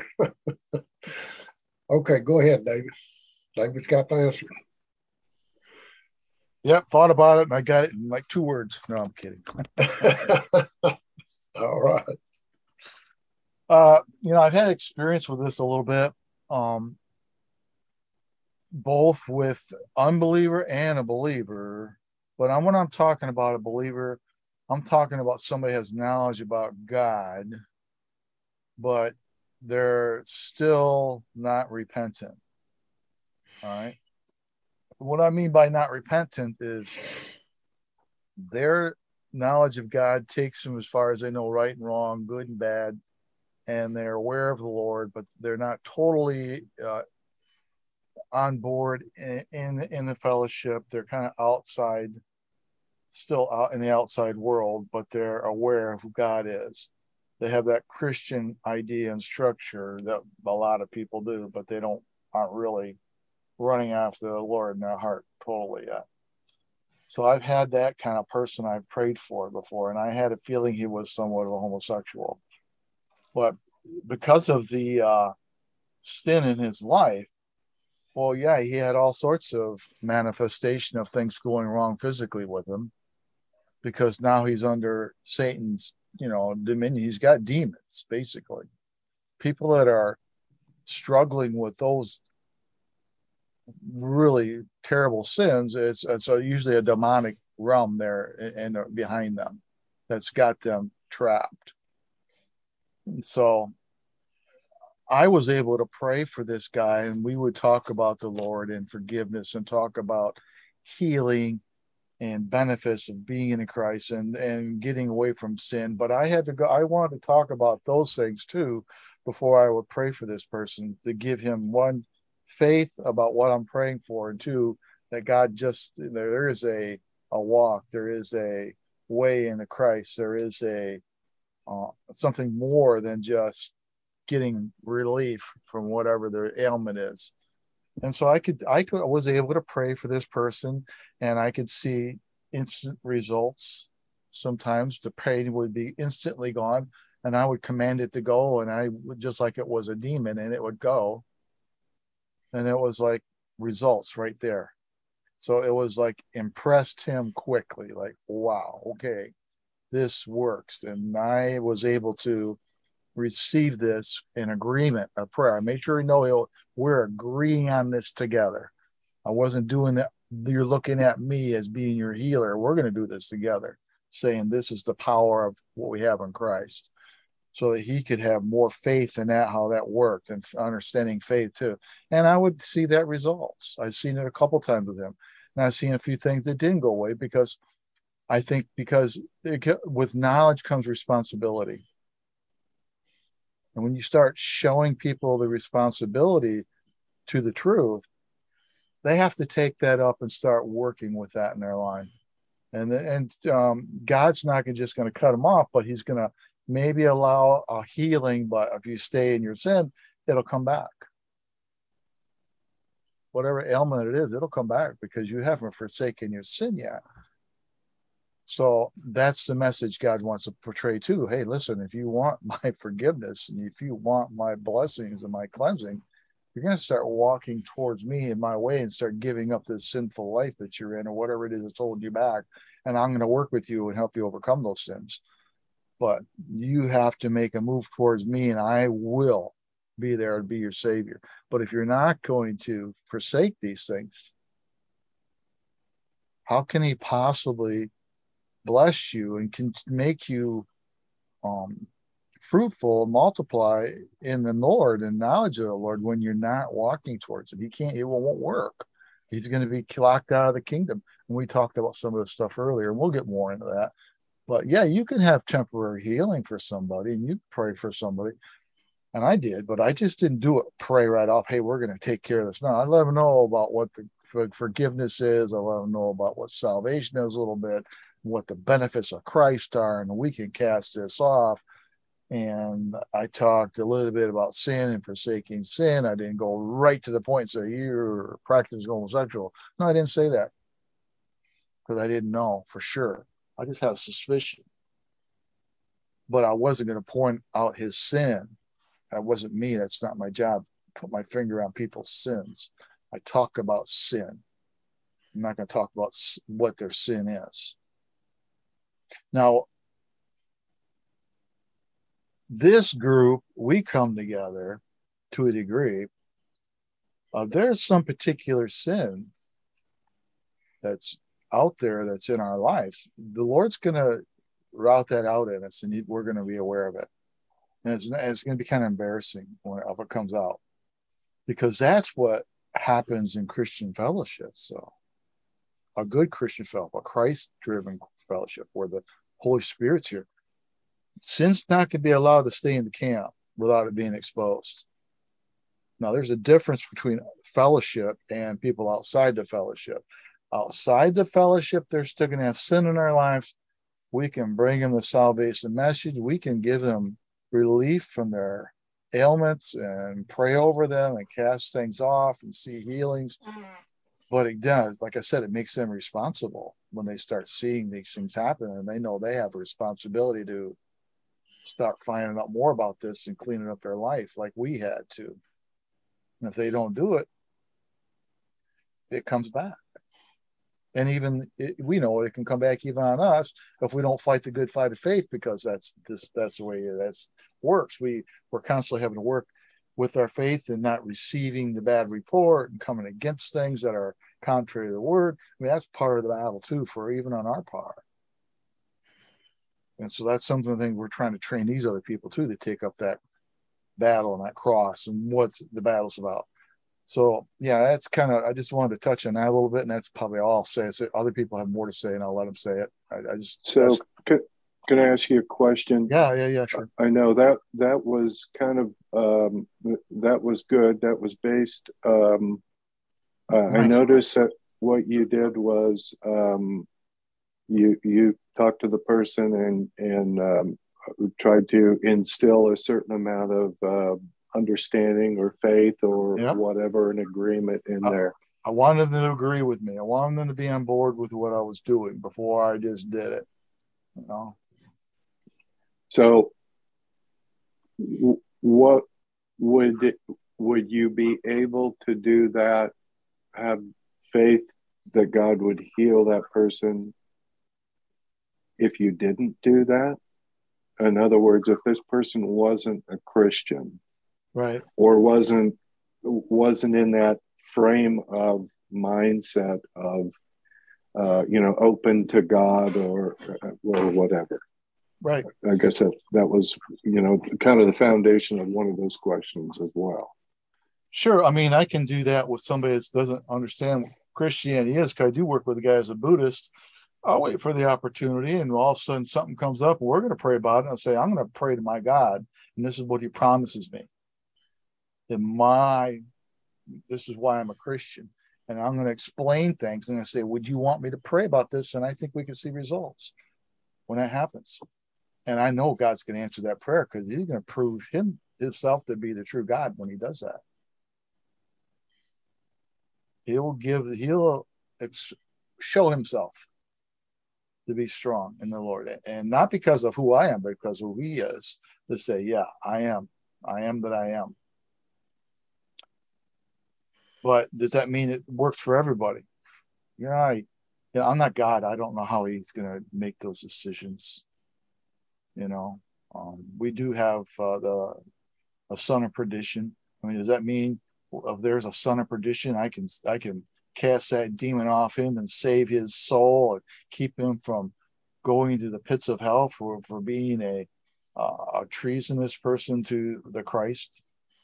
Okay, go ahead, David. David's got the answer. Yep, thought about it and I got it in like two words. No, I'm kidding. All right. Uh, you know, I've had experience with this a little bit, um, both with unbeliever and a believer. But I'm, when I'm talking about a believer, I'm talking about somebody who has knowledge about God, but they're still not repentant. All right. What I mean by not repentant is their knowledge of God takes them as far as they know right and wrong, good and bad, and they're aware of the Lord, but they're not totally uh, on board in, in in the fellowship. They're kind of outside, still out in the outside world, but they're aware of who God is. They have that Christian idea and structure that a lot of people do, but they don't aren't really running after the Lord in their heart totally yet. So I've had that kind of person I've prayed for before, and I had a feeling he was somewhat of a homosexual. But because of the uh, sin in his life, well, yeah, he had all sorts of manifestation of things going wrong physically with him, because now he's under Satan's, you know, dominion. He's got demons, basically. People that are struggling with those really terrible sins, it's, it's a, usually a demonic realm there and behind them that's got them trapped. And so I was able to pray for this guy, and we would talk about the Lord and forgiveness and talk about healing and benefits of being in Christ and, and getting away from sin. But I had to go, I wanted to talk about those things too before I would pray for this person, to give him, one, faith about what I'm praying for, and two, that God just, there is a, a walk, there is a way into Christ, there is a uh, something more than just getting relief from whatever their ailment is. And so I could, I could, I was able to pray for this person, and I could see instant results. Sometimes the pain would be instantly gone, and I would command it to go, and I would, just like it was a demon, and it would go. And it was like results right there. So it was like impressed him quickly, like, wow, okay, this works. And I was able to receive this in agreement, a prayer. I made sure he know we're agreeing on this together. I wasn't doing it you're looking at me as being your healer. We're going to do this together, saying this is the power of what we have in Christ, so that he could have more faith in that, how that worked, and understanding faith too. And I would see that results. I've seen it a couple times with him. And I've seen a few things that didn't go away, because I think because it, with knowledge comes responsibility. And when you start showing people the responsibility to the truth, they have to take that up and start working with that in their life. And, and um, God's not just going to cut them off, but he's going to maybe allow a healing. But if you stay in your sin, it'll come back. Whatever ailment it is, it'll come back, because you haven't forsaken your sin yet. So that's the message God wants to portray too. Hey, listen, if you want my forgiveness, and if you want my blessings and my cleansing, you're going to start walking towards me in my way and start giving up this sinful life that you're in, or whatever it is that's holding you back. And I'm going to work with you and help you overcome those sins. But you have to make a move towards me, and I will be there and be your savior. But if you're not going to forsake these things, how can he possibly bless you and can make you um, fruitful, multiply in the Lord and knowledge of the Lord when you're not walking towards it? He can't, it won't work. He's going to be locked out of the kingdom. And we talked about some of the stuff earlier, and we'll get more into that. But yeah, you can have temporary healing for somebody, and you pray for somebody. And I did, but I just didn't do it, pray right off, hey, we're going to take care of this. No, I let them know about what the forgiveness is. I let them know about what salvation is a little bit, what the benefits of Christ are, and we can cast this off. And I talked a little bit about sin and forsaking sin. I didn't go right to the point and say, you're practicing homosexual. No, I didn't say that, because I didn't know for sure. I just have suspicion. But I wasn't going to point out his sin. That wasn't me. That's not my job. Put my finger on people's sins. I talk about sin. I'm not going to talk about what their sin is. Now, this group, we come together to a degree. Uh, there's some particular sin that's out there that's in our lives. The Lord's going to route that out in us, and we're going to be aware of it. And it's, it's going to be kind of embarrassing when it comes out, because that's what happens in Christian fellowship. So a good Christian fellowship, a Christ-driven fellowship where the Holy Spirit's here, sin's not going to be allowed to stay in the camp without it being exposed. Now, there's a difference between fellowship and people outside the fellowship. Outside the fellowship, they're still going to have sin in our lives. We can bring them the salvation message. We can give them relief from their ailments and pray over them and cast things off and see healings. But it does, like I said, it makes them responsible when they start seeing these things happen, and they know they have a responsibility to start finding out more about this and cleaning up their life like we had to. And if they don't do it, it comes back. And even it, we know it can come back even on us if we don't fight the good fight of faith, because that's this that's the way that works. We we're constantly having to work with our faith and not receiving the bad report and coming against things that are contrary to the word. I mean, that's part of the battle too, for even on our part. And so that's something I think we're trying to train these other people too, to take up that battle and that cross and what the battle's about. So yeah, that's kind of, I just wanted to touch on that a little bit, and that's probably all I'll say. So other people have more to say, and I'll let them say it. I, I just so can, can I ask you a question? Yeah, yeah, yeah, sure. I know that that was kind of um, that was good. That was based. Um, uh, nice. I noticed that what you did was um, you you talked to the person and and um, tried to instill a certain amount of uh, understanding or faith or yep. whatever, an agreement in I, there. I wanted them to agree with me. I wanted them to be on board with what I was doing before I just did it. You know. So, what would it, would you be able to do that? Have faith that God would heal that person if you didn't do that? In other words, if this person wasn't a Christian, right, or wasn't wasn't in that frame of mindset of, uh, you know, open to God or or whatever. Right. I guess that that was, you know, kind of the foundation of one of those questions as well. Sure. I mean, I can do that with somebody that doesn't understand what Christianity is, because I do work with a guy as a Buddhist. I'll wait for the opportunity, and all of a sudden something comes up, and we're going to pray about it. And I'll say, I'm going to pray to my God, and this is what he promises me. That my, this is why I'm a Christian. And I'm going to explain things, and I say, would you want me to pray about this? And I think we can see results when that happens. And I know God's going to answer that prayer, because he's going to prove him himself to be the true God when he does that. He'll give, he'll ex- show himself to be strong in the Lord. And not because of who I am, but because of who he is, to say, yeah, I am. I am that I am. But does that mean it works for everybody? You're right. You know, I'm not God. I don't know how he's going to make those decisions. You know, um, we do have uh, the a son of perdition. I mean, does that mean if there's a son of perdition, I can I can cast that demon off him and save his soul and keep him from going to the pits of hell for for being a uh, a treasonous person to the Christ?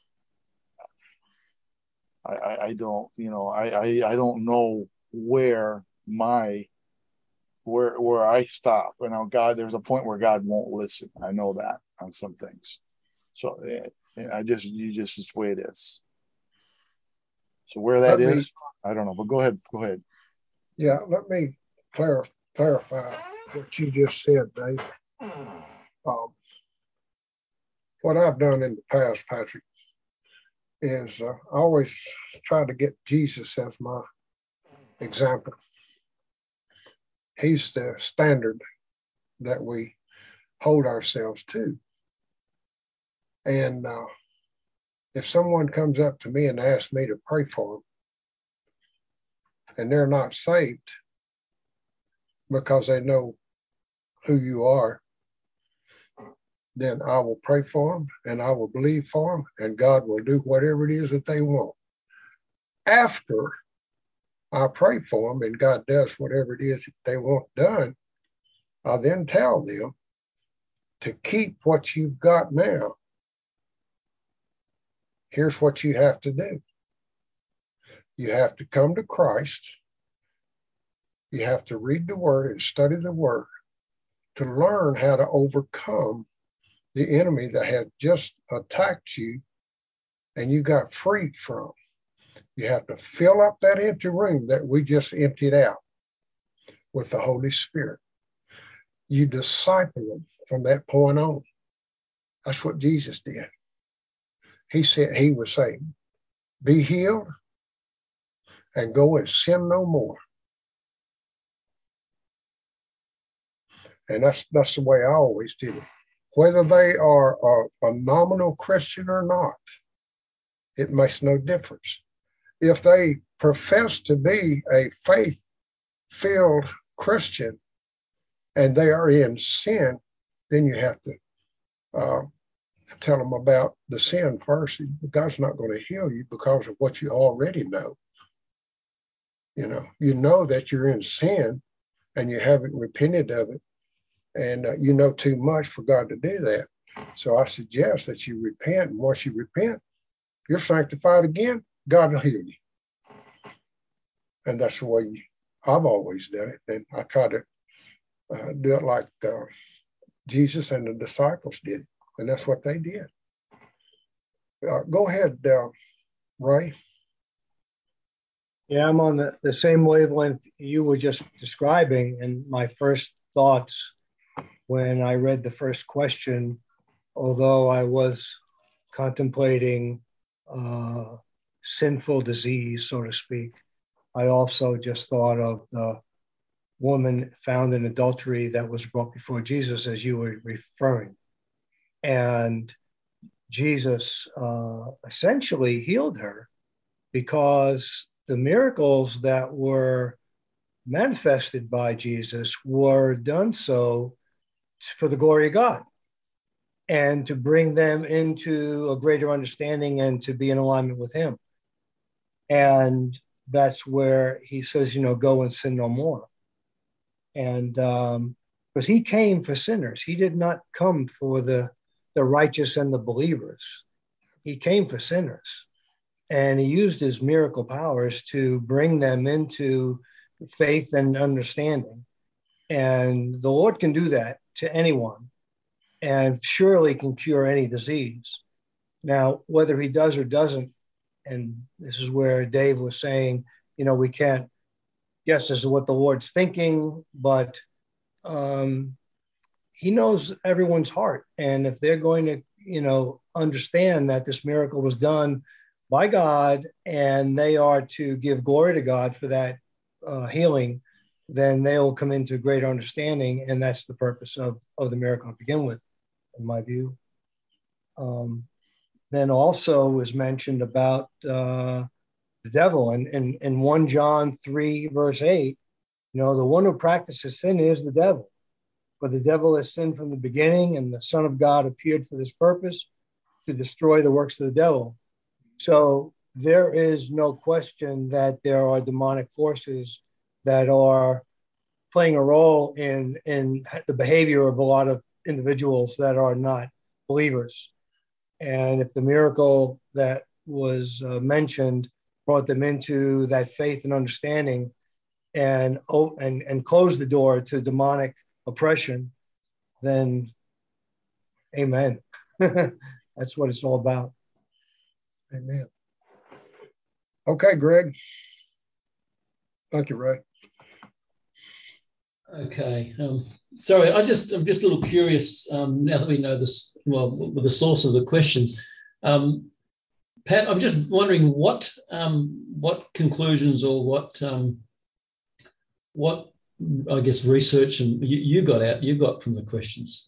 I, I, I don't, you know, I, I I don't know where my where where I stop. You know, God, there's a point where God won't listen. I know that on some things. So I just, you just, it's the way it is. So where that Let is, me, I don't know, but go ahead, go ahead. Yeah, let me clar- clarify what you just said, Dave. Um, what I've done in the past, Patrick, is uh, I always try to get Jesus as my example. He's the standard that we hold ourselves to. And uh, if someone comes up to me and asks me to pray for them, and they're not saved because they know who you are, then I will pray for them and I will believe for them, and God will do whatever it is that they want. After I pray for them and God does whatever it is that they want done, I then tell them to keep what you've got now. Here's what you have to do. You have to come to Christ. You have to read the Word and study the Word to learn how to overcome the enemy that had just attacked you and you got freed from. You have to fill up that empty room that we just emptied out with the Holy Spirit. You disciple them from that point on. That's what Jesus did. He said, he was saying, be healed and go and sin no more. And that's, that's the way I always did it. Whether they are a, a nominal Christian or not, it makes no difference. If they profess to be a faith-filled Christian and they are in sin, then you have to uh, tell them about the sin first. God's not going to heal you because of what you already know. You know, you know that you're in sin and you haven't repented of it, and uh, you know too much for God to do that. So I suggest that you repent, and once you repent, you're sanctified again, God will heal you. And that's the way you, I've always done it. And I try to uh, do it like uh, Jesus and the disciples did it. And that's what they did. Uh, go ahead, uh, Ray. Yeah, I'm on the, the same wavelength you were just describing. And my first thoughts when I read the first question, although I was contemplating uh, sinful disease, so to speak, I also just thought of the woman found in adultery that was brought before Jesus, as you were referring. And Jesus uh, essentially healed her because the miracles that were manifested by Jesus were done so for the glory of God and to bring them into a greater understanding and to be in alignment with him. And that's where he says, you know, go and sin no more. And um, because he came for sinners, he did not come for the, the righteous and the believers. He came for sinners. And he used his miracle powers to bring them into faith and understanding. And the Lord can do that to anyone and surely can cure any disease. Now, whether he does or doesn't, and this is where Dave was saying, you know, we can't guess as to what the Lord's thinking, but um, he knows everyone's heart. And if they're going to, you know, understand that this miracle was done by God and they are to give glory to God for that uh, healing, then they will come into great understanding. And that's the purpose of, of the miracle to begin with, in my view. Um, then also was mentioned about uh, the devil. And in, in, in First John three, verse eight, you know, the one who practices sin is the devil. For the devil has sinned from the beginning, and the Son of God appeared for this purpose, to destroy the works of the devil. So there is no question that there are demonic forces that are playing a role in, in the behavior of a lot of individuals that are not believers. And if the miracle that was uh, mentioned brought them into that faith and understanding and, oh, and, and closed the door to demonic oppression, then amen. That's what it's all about. Amen. Okay, Greg. Thank you, Ray. Okay. Um, sorry, I just I'm just a little curious. Um, now that we know this, well, the source of the questions, um, Pat, I'm just wondering what um, what conclusions or what um, what I guess research and you, you got out you got from the questions.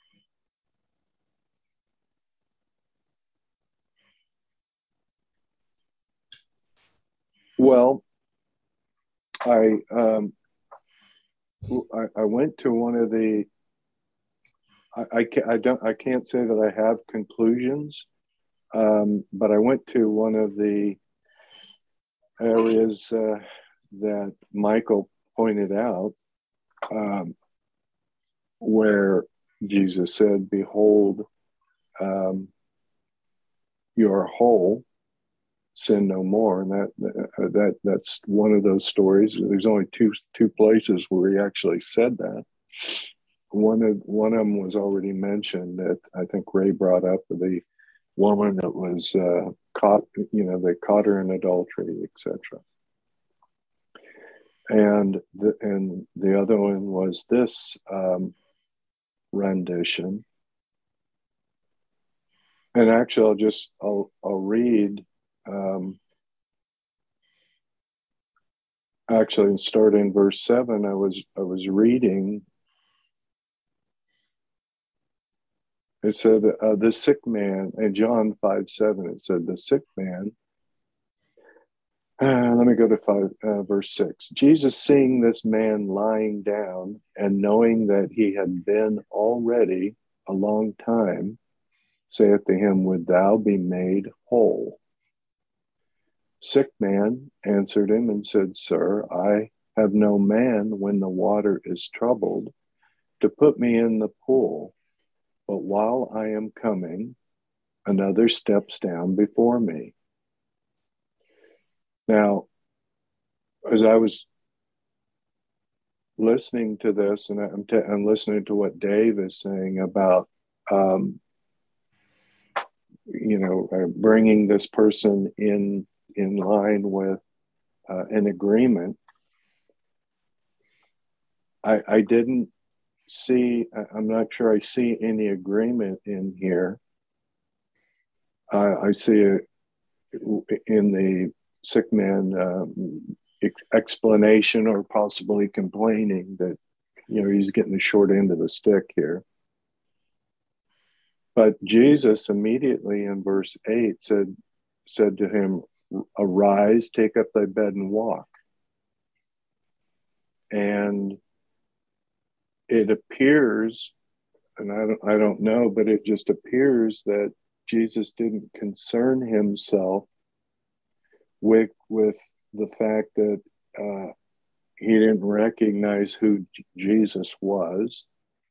Well, I um, I, I went to one of the. I, I can't I don't I can't say that I have conclusions, um, but I went to one of the areas uh, that Michael pointed out, um, where Jesus said, "Behold, um, you are whole. Sin no more." And that that that's one of those stories. There's only two two places where he actually said that. One of one of them was already mentioned that I think Ray brought up, the woman that was uh, caught. You know, they caught her in adultery, et cetera. And the and the other one was this um, rendition. And actually, I'll just I'll I'll read. Um, actually, starting verse seven, I was I was reading. It said, uh, "The sick man," in John five seven. It said, "The sick man." Uh, let me go to five, uh, verse six. Jesus, seeing this man lying down, and knowing that he had been already a long time, saith to him, "Would thou be made whole?" Sick man answered him and said, "Sir, I have no man when the water is troubled to put me in the pool, but while I am coming, another steps down before me." Now, as I was listening to this, and I'm, t- I'm listening to what Dave is saying about, um, you know, uh, bringing this person in in line with uh, an agreement, I, I didn't see, I'm not sure I see any agreement in here. Uh, I see it in the sick man um, explanation, or possibly complaining that, you know, he's getting the short end of the stick here. But Jesus immediately in verse eight said, said to him, "Arise, take up thy bed and walk." And it appears, and I don't, I don't know, but it just appears that Jesus didn't concern himself with, with the fact that uh, he didn't recognize who J- Jesus was.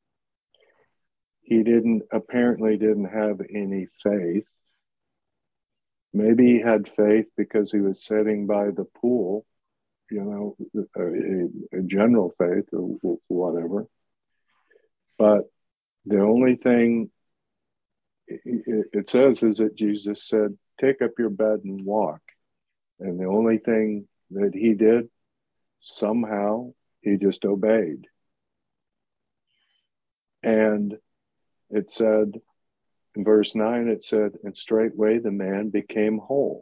He didn't apparently didn't have any faith. Maybe he had faith because he was sitting by the pool, you know, a, a general faith or whatever. But the only thing it says is that Jesus said, take up your bed and walk. And the only thing that he did, somehow, he just obeyed. And it said, in verse nine, it said, and straightway the man became whole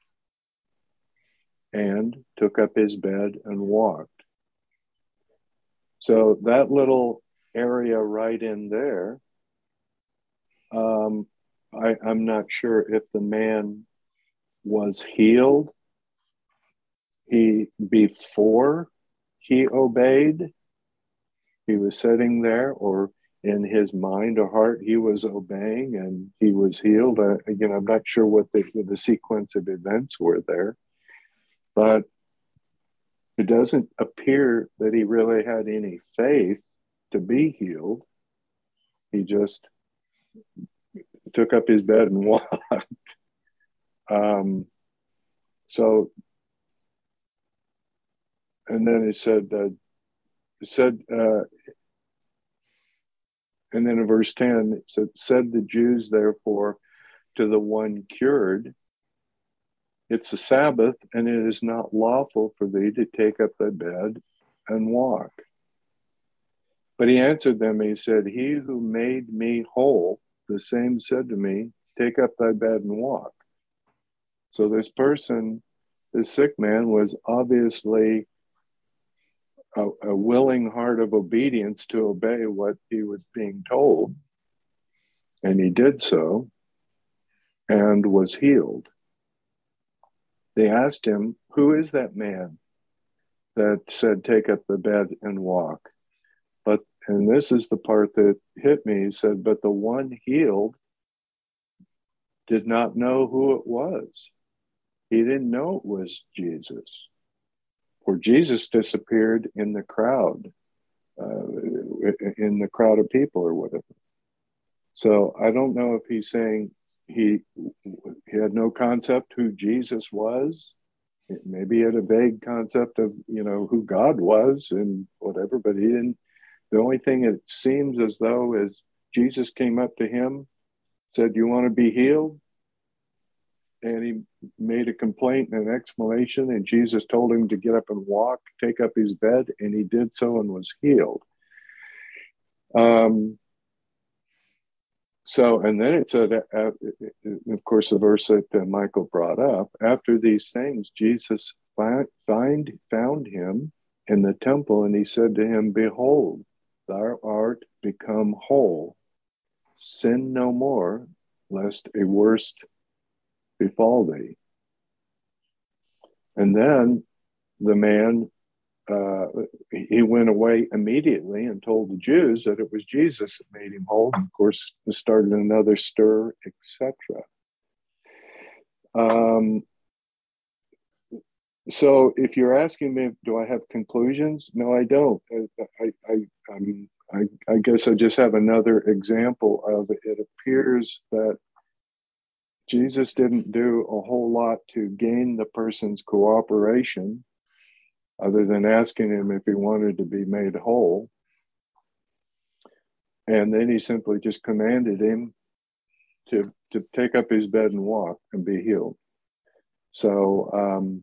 and took up his bed and walked. So that little area right in there, um, I, I'm not sure if the man was healed he before he obeyed. He was sitting there, or in his mind or heart, he was obeying and he was healed. Uh, again, I'm not sure what the, the sequence of events were there, but it doesn't appear that he really had any faith to be healed. He just took up his bed and walked. um, so, and then he said, uh, it said, uh, and then in verse ten, it said, said the Jews, therefore, to the one cured, it's a Sabbath, and it is not lawful for thee to take up thy bed and walk. But he answered them, and he said, he who made me whole, the same said to me, take up thy bed and walk. So this person, this sick man, was obviously a, a willing heart of obedience to obey what he was being told. And he did so and was healed. They asked him, who is that man that said, take up the bed and walk? But, and this is the part that hit me, he said, but the one healed did not know who it was. He didn't know it was Jesus. For Jesus disappeared in the crowd, uh, in the crowd of people or whatever. So I don't know if he's saying he, he had no concept who Jesus was. Maybe he had a vague concept of, you know, who God was and whatever, but he didn't. The only thing it seems as though is Jesus came up to him, said, you want to be healed? And he made a complaint and an explanation, and Jesus told him to get up and walk, take up his bed, and he did so and was healed. Um, so, and then it said, uh, of course, the verse that uh, Michael brought up, after these things, Jesus find, find, found him in the temple, and he said to him, behold, thou art become whole. Sin no more, lest a worse befall thee. And then the man, uh, he went away immediately and told the Jews that it was Jesus that made him whole. And of course, started another stir, et cetera. Um, so if you're asking me, do I have conclusions? No, I don't. I, I, I, mean, I, I guess I just have another example of it. It appears that Jesus didn't do a whole lot to gain the person's cooperation other than asking him if he wanted to be made whole. And then he simply just commanded him to, to take up his bed and walk and be healed. So um,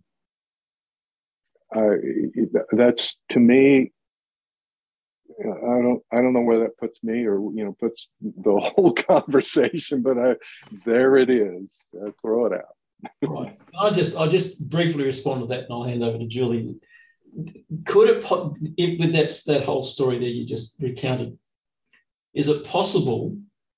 I, that's, to me, I don't I don't know where that puts me, or you know, puts the whole conversation, but I there it is. I throw it out. Right. I'll just I'll just briefly respond to that, and I'll hand over to Julie. Could it, if, with that that whole story that you just recounted, is it possible?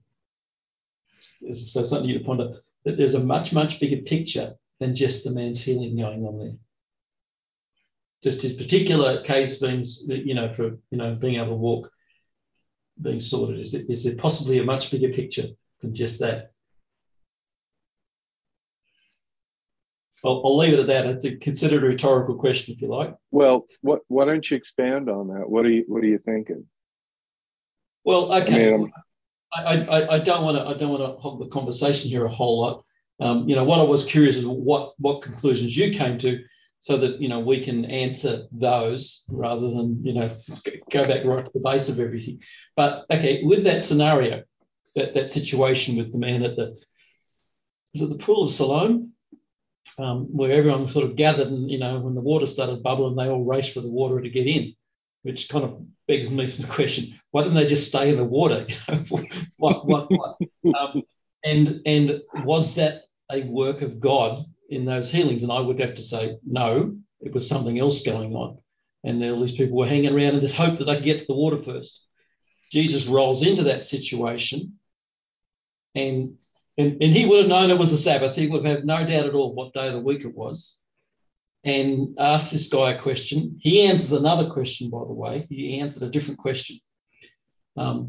So something you to ponder, that there's a much much bigger picture than just the man's healing going on there. Just his particular case being, you know, for, you know, being able to walk, being sorted. Is, it, is there possibly a much bigger picture than just that? I'll, I'll leave it at that. It's a considered a rhetorical question, if you like. Well, what, why don't you expand on that? What are you What are you thinking? Well, okay. I mean, I, I, I don't want to I don't want to hold the conversation here a whole lot. Um, you know, what I was curious is what what conclusions you came to, so that you know we can answer those rather than you know go back right to the base of everything. But okay, with that scenario, that that situation with the man at the was it the pool of Siloam, um, where everyone sort of gathered, and you know when the water started bubbling, they all raced for the water to get in, which kind of begs me the question: why didn't they just stay in the water? what, what, what? Um, and and was that a work of God in those healings? And I would have to say no, it was something else going on. And all these people were hanging around in this hope that they could get to the water first. Jesus rolls into that situation, and, and, and he would have known it was the Sabbath. He would have had no doubt at all what day of the week it was, and asks this guy a question. He answers another question, by the way. He answered a different question. Um,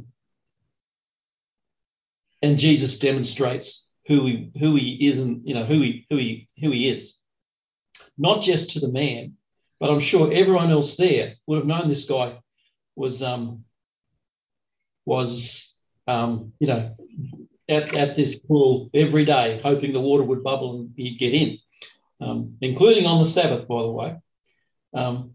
and Jesus demonstrates who he who he is, and you know who he who he who he is, not just to the man, but I'm sure everyone else there would have known this guy was um was um you know at, at this pool every day, hoping the water would bubble and he'd get in, um, including on the Sabbath, by the way. Um,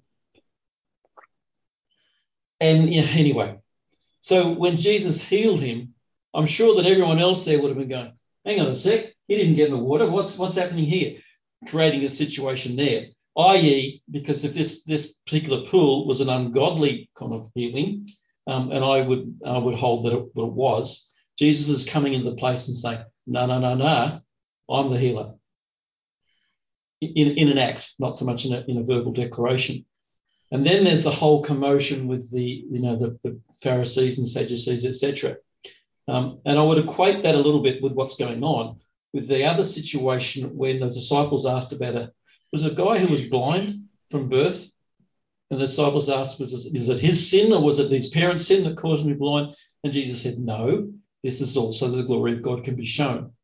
and you know, anyway, so when Jesus healed him, I'm sure that everyone else there would have been going, hang on a sec, he didn't get in the water. What's what's happening here? Creating a situation there, that is, because if this this particular pool was an ungodly kind of healing, um, and I would I would hold that it, that it was, Jesus is coming into the place and saying, no, no, no, no, I'm the healer. In, in an act, not so much in a, in a verbal declaration. And then there's the whole commotion with the, you know, the, the Pharisees and Sadducees, et cetera. Um, and I would equate that a little bit with what's going on with the other situation when the disciples asked about a, was a guy who was blind from birth, and the disciples asked, was this, is it his sin or was it his parents' sin that caused him to be blind? And Jesus said, no, this is also the glory of God can be shown.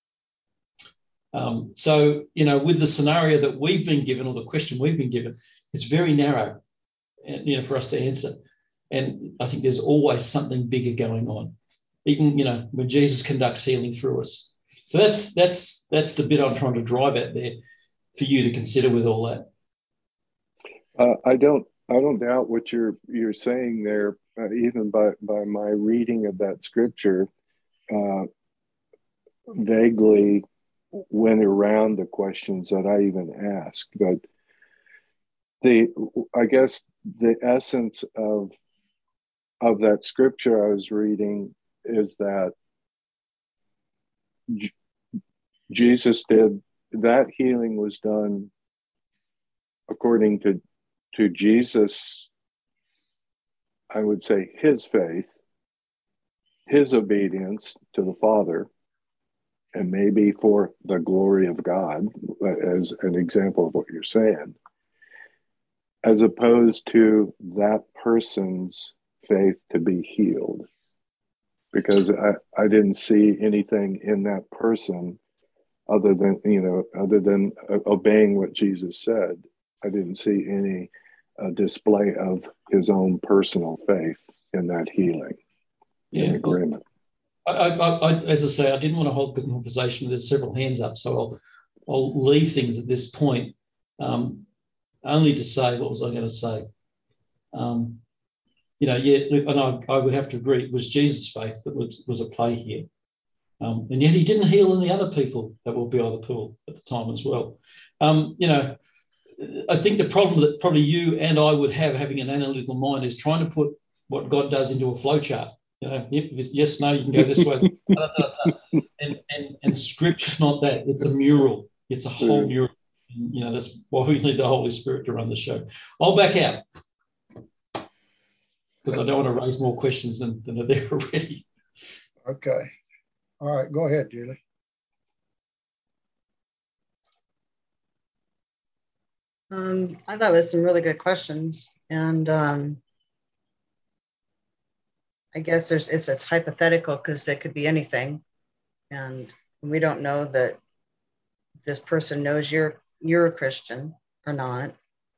Um, so, you know, with the scenario that we've been given, or the question we've been given, it's very narrow, you know, for us to answer. And I think there's always something bigger going on, even, you know, when Jesus conducts healing through us. So that's that's that's the bit I'm trying to drive at there for you to consider with all that. Uh, I don't I don't doubt what you're you're saying there, uh, even by by my reading of that scripture, uh, vaguely went around the questions that I even asked. But the I guess the essence of of that scripture I was reading is that J- Jesus did that healing was done according to to Jesus, I would say his faith, his obedience to the Father, and maybe for the glory of God, as an example of what you're saying, as opposed to that person's faith to be healed. Because I, I didn't see anything in that person other than, you know, other than obeying what Jesus said. I didn't see any uh, display of his own personal faith in that healing. Yeah, in agreement. I, I, I, as I say, I didn't want to hold the conversation. There's several hands up, so I'll, I'll leave things at this point. Um, only to say, what was I going to say? Um, you know, yeah, and I, I would have to agree, it was Jesus' faith that was, was at play here. Um, and yet he didn't heal any other people that were by the pool at the time as well. Um, you know, I think the problem that probably you and I would have, having an analytical mind, is trying to put what God does into a flow chart. You know, yes, no, you can go this way. da, da, da. And, and, and scripture's not that. It's a mural. It's a whole mural. You know, that's why we need the Holy Spirit to run the show. I'll back out because I don't want to raise more questions than, than are there already. Okay. All right, go ahead, Julie. Um, I thought it was some really good questions, and um, I guess there's it's, it's hypothetical because it could be anything, and we don't know that this person knows your you're a Christian or not.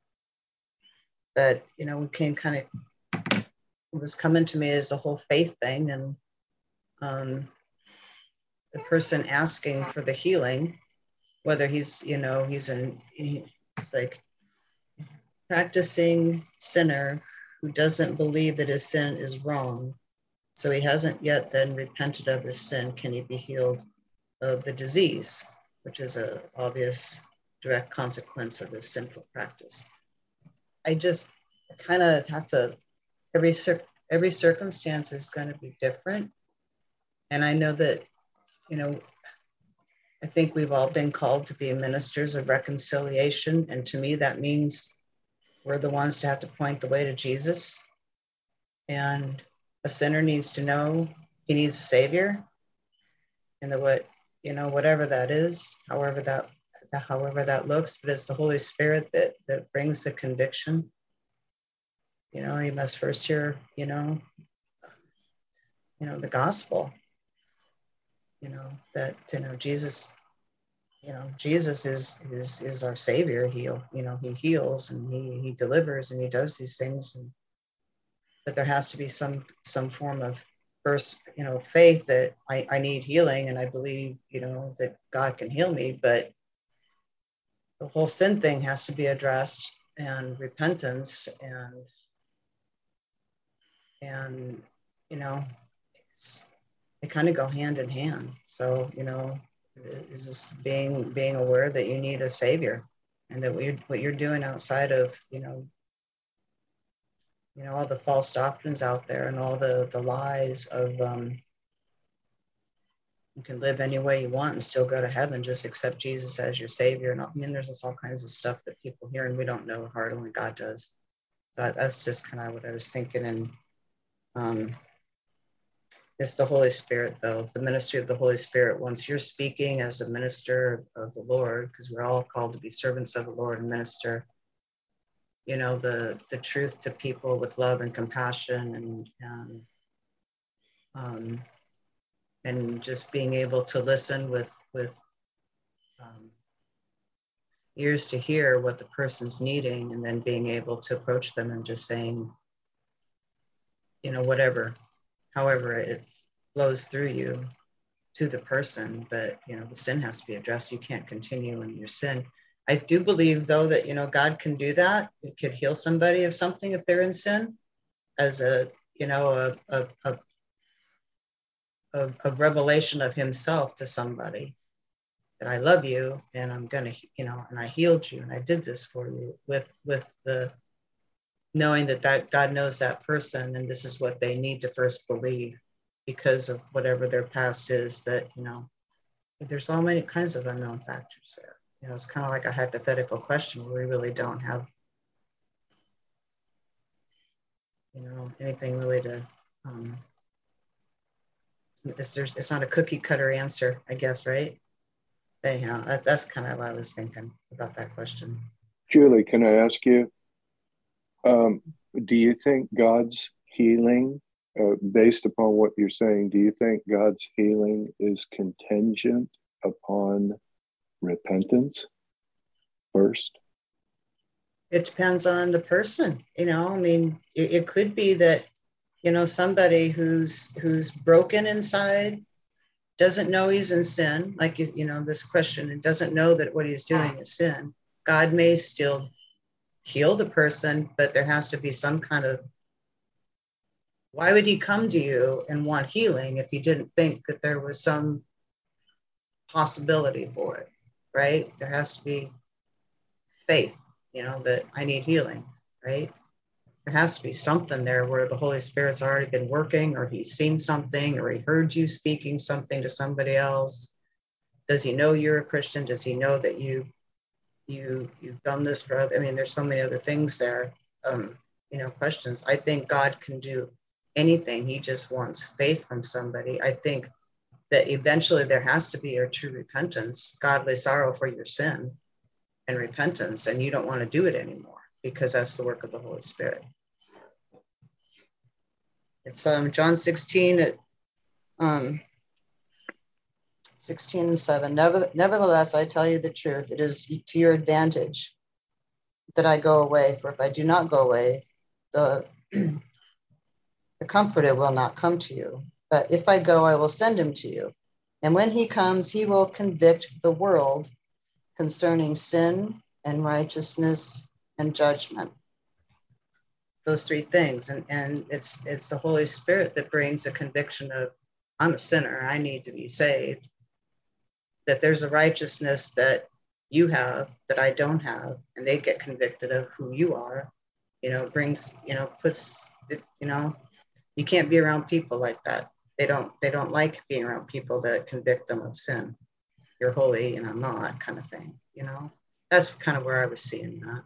But, you know, we came kind of, it was coming to me as a whole faith thing. And um, the person asking for the healing, whether he's, you know, he's in, he's like practicing sinner who doesn't believe that his sin is wrong. So he hasn't yet then repented of his sin. Can he be healed of the disease, which is an obvious direct consequence of his sinful practice? I just kind of have to, every, cir- every circumstance is going to be different. And I know that, you know, I think we've all been called to be ministers of reconciliation. And to me, that means we're the ones to have to point the way to Jesus. And a sinner needs to know he needs a savior. And that what, you know, whatever that is, however that, however that looks, but it's the Holy Spirit that, that brings the conviction. You know, you must first hear, you know, you know, the gospel, you know, that, you know, Jesus, you know, Jesus is, is, is our savior. He, you know, he heals and he, he delivers and he does these things. And, but there has to be some, some form of first, you know, faith that I, I need healing and I believe, you know, that God can heal me, but the whole sin thing has to be addressed, and repentance and, and, you know, it's, they kind of go hand in hand. So, you know, it's just being, being aware that you need a savior, and that what you're, what you're doing outside of, you know, you know, all the false doctrines out there and all the, the lies of, um, you can live any way you want and still go to heaven, just accept Jesus as your savior. And I mean, there's just all kinds of stuff that people hear and we don't know the heart, only God does. So that's just kind of what I was thinking. And um, it's the Holy Spirit, though, the ministry of the Holy Spirit. Once you're speaking as a minister of the Lord, because we're all called to be servants of the Lord and minister, you know, the, the truth to people with love and compassion, and, and um, and just being able to listen with, with um, ears to hear what the person's needing, and then being able to approach them and just saying, you know, whatever, however it flows through you to the person, but, you know, the sin has to be addressed. You can't continue in your sin. I do believe, though, that, you know, God can do that. It could heal somebody of something if they're in sin, as a, you know, a, a, a A, a revelation of himself to somebody, that I love you and I'm gonna, you know, and I healed you and I did this for you, with with the knowing that, that God knows that person and this is what they need to first believe because of whatever their past is, that, you know, there's all many kinds of unknown factors there. You know, it's kind of like a hypothetical question where we really don't have, you know, anything really to, um, It's, there's, it's not a cookie cutter answer, I guess, right? Anyhow, that, that's kind of what I was thinking about that question. Julie, can I ask you, um, do you think God's healing, uh, based upon what you're saying, do you think God's healing is contingent upon repentance first? It depends on the person, you know, I mean, it, it could be that, you know, somebody who's who's broken inside, doesn't know he's in sin, like, you know, this question, and doesn't know that what he's doing is sin. God may still heal the person, but there has to be some kind of, why would he come to you and want healing if he didn't think that there was some possibility for it, right? There has to be faith, you know, that I need healing, right? There has to be something there where the Holy Spirit's already been working, or he's seen something, or he heard you speaking something to somebody else. Does he know you're a Christian? Does he know that you, you, you've done this for other, I mean, there's so many other things there, um, you know, questions. I think God can do anything. He just wants faith from somebody. I think that eventually there has to be a true repentance, godly sorrow for your sin and repentance, and you don't want to do it anymore because that's the work of the Holy Spirit. It's um, John sixteen, it, um, sixteen and seven. Never, nevertheless, I tell you the truth. It is to your advantage that I go away. For if I do not go away, the, the Comforter will not come to you. But if I go, I will send him to you. And when he comes, he will convict the world concerning sin and righteousness and judgment. Those three things. And, and it's, it's the Holy Spirit that brings a conviction of, I'm a sinner, I need to be saved. That there's a righteousness that you have that I don't have, and they get convicted of who you are. You know, brings, you know, puts, it, you know, you can't be around people like that. They don't, they don't like being around people that convict them of sin. You're holy and I'm not, kind of thing, you know. That's kind of where I was seeing that.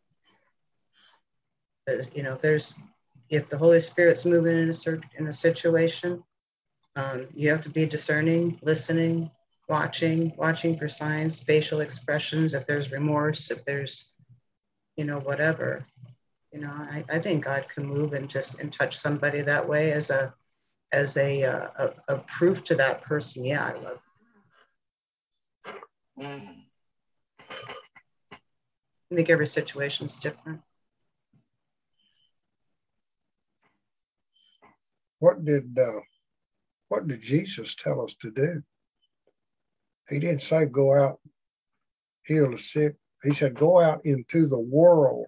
But, you know, there's, if the Holy Spirit's moving in a certain, in a situation, um, you have to be discerning, listening, watching, watching for signs, facial expressions, if there's remorse, if there's, you know, whatever. You know, I, I think God can move and just and touch somebody that way as a as a uh, a, a proof to that person. Yeah, I love it. I think every situation is different. What did uh, what did Jesus tell us to do? He didn't say go out, heal the sick. He said go out into the world,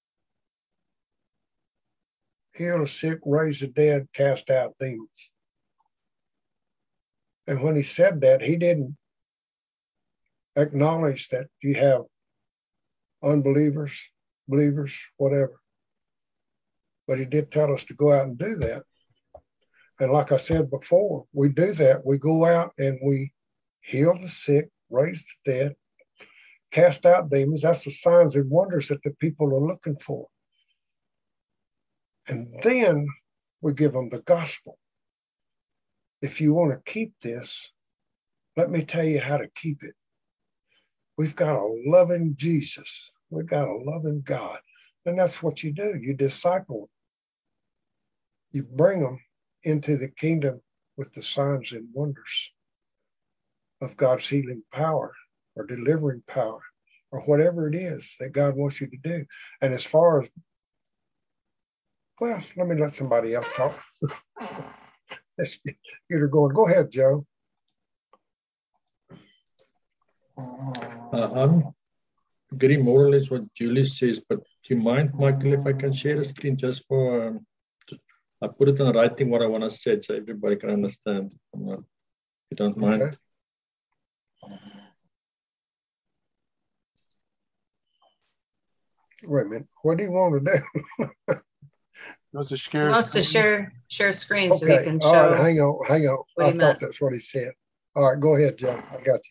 heal the sick, raise the dead, cast out demons. And when he said that, he didn't acknowledge that you have unbelievers, believers, whatever. But he did tell us to go out and do that. And like I said before, we do that. We go out and we heal the sick, raise the dead, cast out demons. That's the signs and wonders that the people are looking for. And then we give them the gospel. If you want to keep this, let me tell you how to keep it. We've got a loving Jesus. We've got a loving God. And that's what you do. You disciple them. You bring them into the kingdom with the signs and wonders of God's healing power or delivering power or whatever it is that God wants you to do. And as far as, well, let me let somebody else talk. Let's get her going. Go ahead, Joe. Uh, I'm agreeing more or less what Julie says, but do you mind, Michael, if I can share a screen just for, um, I put it in writing what I want to say so everybody can understand. Not, if you don't mind. Okay. Wait a minute. What do you want to do? Wants to He share. wants to share share screen so he Okay. can All show. right. Hang on. Hang on. what I he thought meant. that's what he said. All right. Go ahead, Joe. I got you.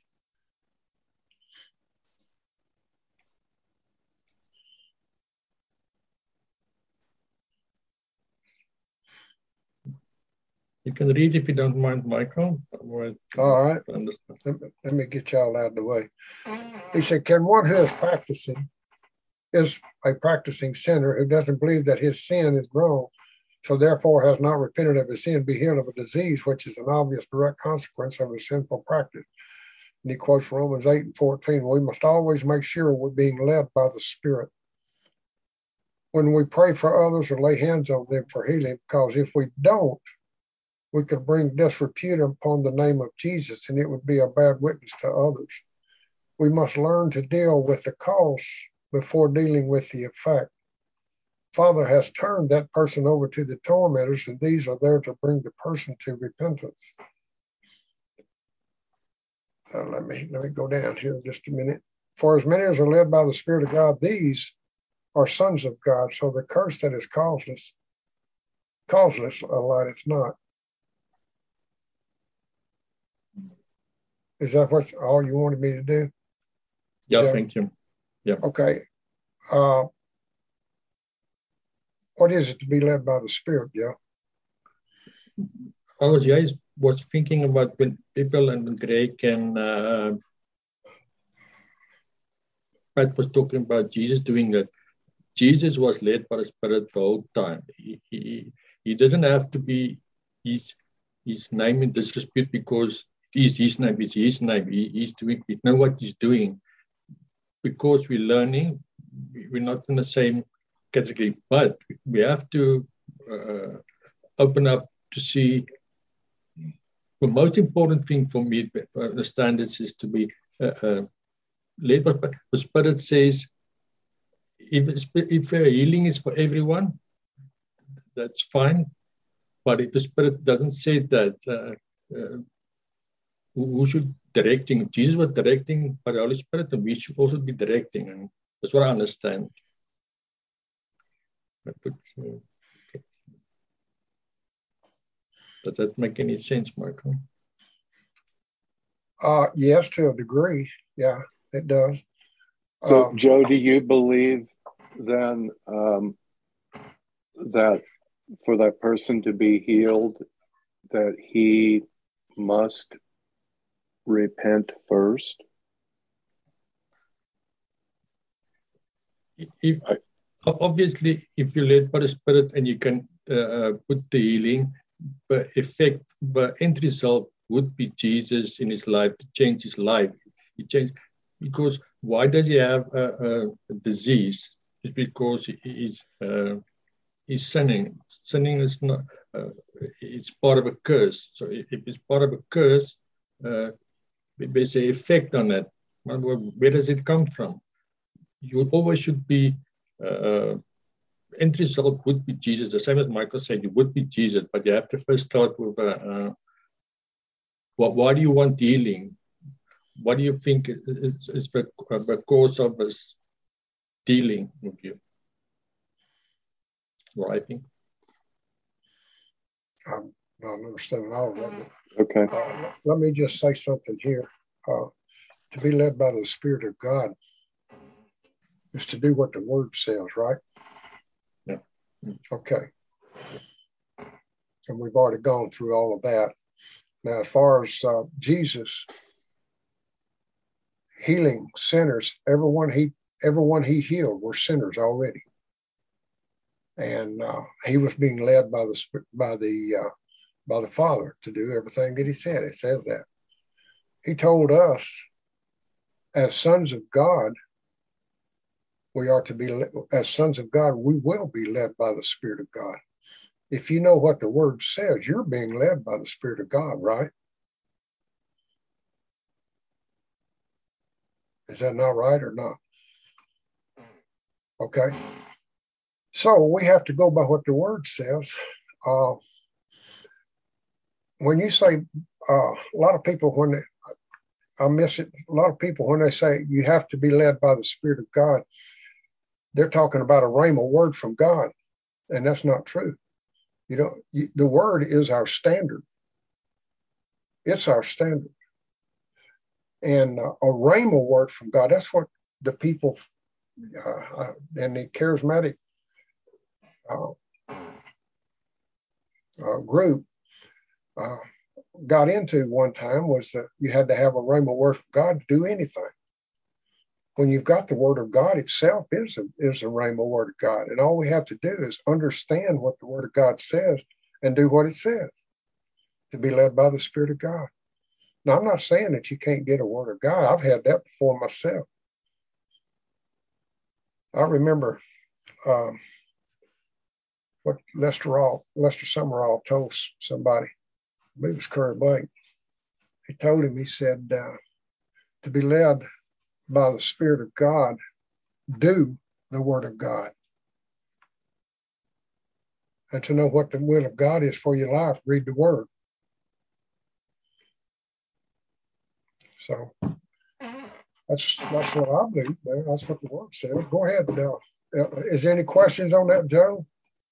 You can read if you don't mind, Michael. All right. Let me, let me get y'all out of the way. He said, can one who is practicing, is a practicing sinner who doesn't believe that his sin is wrong, so therefore has not repented of his sin, be healed of a disease, which is an obvious direct consequence of a sinful practice? And he quotes Romans eight and fourteen. We must always make sure we're being led by the Spirit when we pray for others or lay hands on them for healing, because if we don't, we could bring disrepute upon the name of Jesus, and it would be a bad witness to others. We must learn to deal with the cause before dealing with the effect. Father has turned that person over to the tormentors, and these are there to bring the person to repentance. Uh, let me let me go down here just a minute. For as many as are led by the Spirit of God, these are sons of God. So the curse that is causeless, causeless, a light it's not. Is that what all you wanted me to do? Yeah, Joe? Thank you. Yeah. Okay. Uh, what is it to be led by the Spirit, Joe? I was, I was thinking about when people and Greg and uh, Pat was talking about Jesus doing that. Jesus was led by the Spirit the whole time. He, he, he doesn't have to be his, his name in disrepute because He's his name, it's his name. He, he's doing, we know what he's doing. Because we're learning, we're not in the same category, but we have to uh, open up to see. The most important thing for me to understand this is to be uh, uh, led by the Spirit says, if, if uh, healing is for everyone, that's fine. But if the Spirit doesn't say that, uh, uh, who should directing? Jesus was directing by the Holy Spirit, and we should also be directing. And that's what I understand. But, uh, does that make any sense, Michael? Uh, yes, to a degree. Yeah, it does. So, um, Joe, do you believe then um, that for that person to be healed, that he must repent first? If, obviously, if you're led by the Spirit and you can uh, put the healing, but effect, but end result would be Jesus in his life to change his life. He changed because why does he have a, a disease? It's because he is uh, he's sinning. Sinning is not. Uh, it's part of a curse. So if it's part of a curse, uh, there's an effect on it. Where does it come from? You always should be. Uh, end result would be Jesus. The same as Michael said, you would be Jesus, but you have to first start with uh, uh, what, why do you want healing? What do you think is, is the, uh, the cause of us dealing with you? Writing. I'm not understanding all of that. Okay. Uh, let me just say something here. Uh, to be led by the Spirit of God is to do what the Word says, right? Yeah. Okay. And we've already gone through all of that. Now, as far as uh, Jesus healing sinners, everyone he everyone he healed were sinners already, and uh, he was being led by the by the uh, by the Father to do everything that he said. It says that he told us, as sons of God, we are to be as sons of God. We will be led by the Spirit of God. If you know what the Word says, you're being led by the Spirit of God, right? Is that not right or not? Okay. So we have to go by what the Word says. Uh, when you say, uh, a lot of people, when they, I miss it, a lot of people, when they say you have to be led by the Spirit of God, they're talking about a rhema word from God, and that's not true. You know, you, the Word is our standard. It's our standard. And uh, a rhema word from God, that's what the people uh, uh, and the charismatic uh, uh, group uh, got into one time, was that you had to have a rhema word from God to do anything. When you've got the Word of God itself is a, is a rhema word of God. And all we have to do is understand what the Word of God says and do what it says, to be led by the Spirit of God. Now, I'm not saying that you can't get a Word of God. I've had that before myself. I remember um, what Lester, All, Lester Summerall told somebody. I believe it was Curry Blake. He told him, he said, uh, to be led by the Spirit of God, do the Word of God. And to know what the will of God is for your life, read the Word. So that's that's what I believe, man. That's what the Word says. Go ahead. Uh, is there any questions on that, Joe?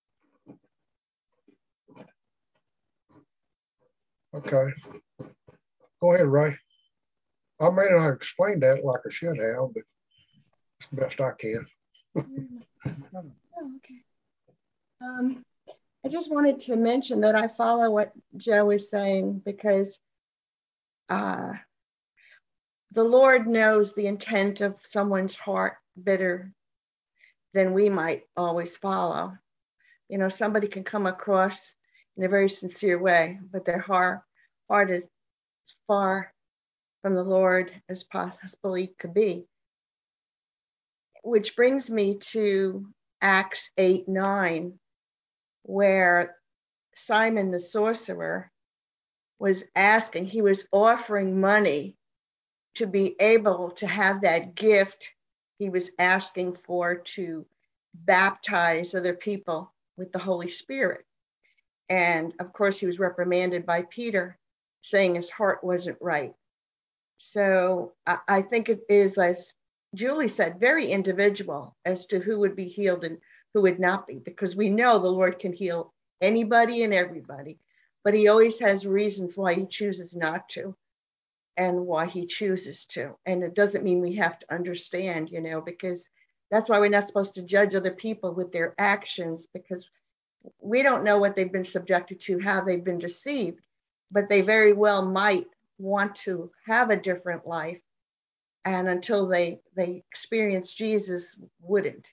Okay. Go ahead, Ray. I may not have explained that like I should have, but it's the best I can. Oh, okay. Um, I just wanted to mention that I follow what Joe is saying, because uh, the Lord knows the intent of someone's heart better than we might always follow. You know, somebody can come across in a very sincere way, but their heart, heart is as far from the Lord as possibly could be. Which brings me to Acts eight, nine, where Simon the sorcerer was asking, he was offering money to be able to have that gift he was asking for to baptize other people with the Holy Spirit. And of course, he was reprimanded by Peter, saying his heart wasn't right. So I, I think it is, as Julie said, very individual as to who would be healed and who would not be, because we know the Lord can heal anybody and everybody, but he always has reasons why he chooses not to and why he chooses to. And it doesn't mean we have to understand, you know, because that's why we're not supposed to judge other people with their actions, because we don't know what they've been subjected to, how they've been deceived, but they very well might want to have a different life. And until they, they experience Jesus, wouldn't.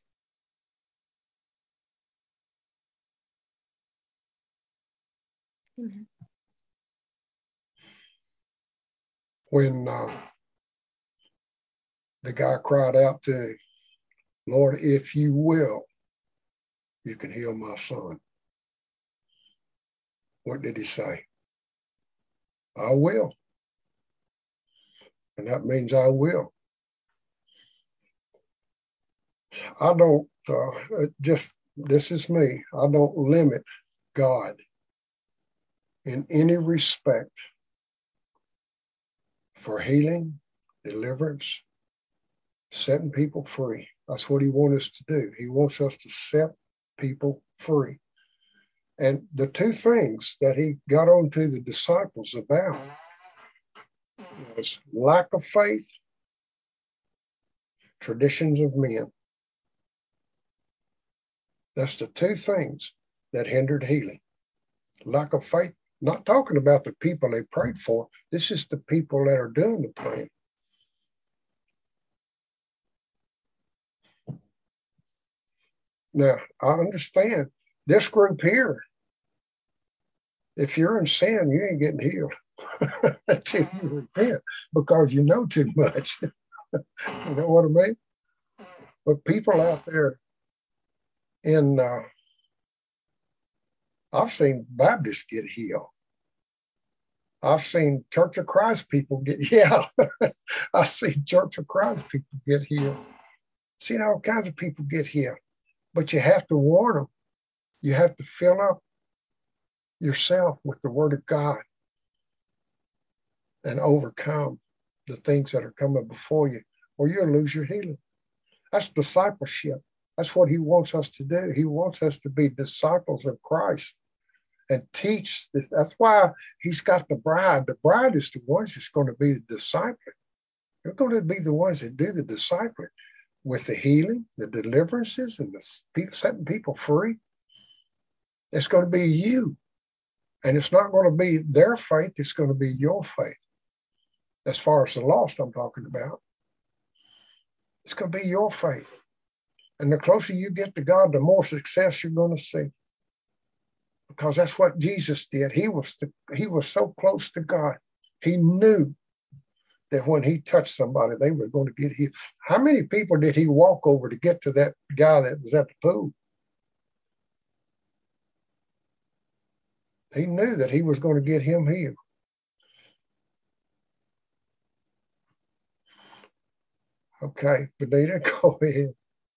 Amen. When uh, the guy cried out to, Lord, if you will, you can heal my son. What did he say? I will. And that means I will. I don't, uh, just, this is me, I don't limit God in any respect for healing, deliverance, setting people free. That's what he wants us to do. He wants us to set people free. And the two things that he got onto the disciples about was lack of faith, traditions of men. That's the two things that hindered healing. Lack of faith, not talking about the people they prayed for. This is the people that are doing the praying. Now, I understand this group here, if you're in sin, you ain't getting healed until you repent, because you know too much. You know what I mean? But people out there in, uh, I've seen Baptists get healed. I've seen Church of Christ people get, yeah, I've seen Church of Christ people get healed. Seen all kinds of people get healed. But you have to warn them. You have to fill up yourself with the Word of God and overcome the things that are coming before you, or you'll lose your healing. That's discipleship. That's what he wants us to do. He wants us to be disciples of Christ and teach this. That's why he's got the bride. The bride is the ones that's going to be the discipling. They're going to be the ones that do the discipling with the healing, the deliverances, and the people, setting people free. It's going to be you. And it's not going to be their faith. It's going to be your faith. As far as the lost I'm talking about, it's going to be your faith. And the closer you get to God, the more success you're going to see. Because that's what Jesus did. He was the, he was so close to God. He knew that when he touched somebody, they were going to get healed. How many people did he walk over to get to that guy that was at the pool? He knew that he was going to get him healed. Okay, Benita, go ahead.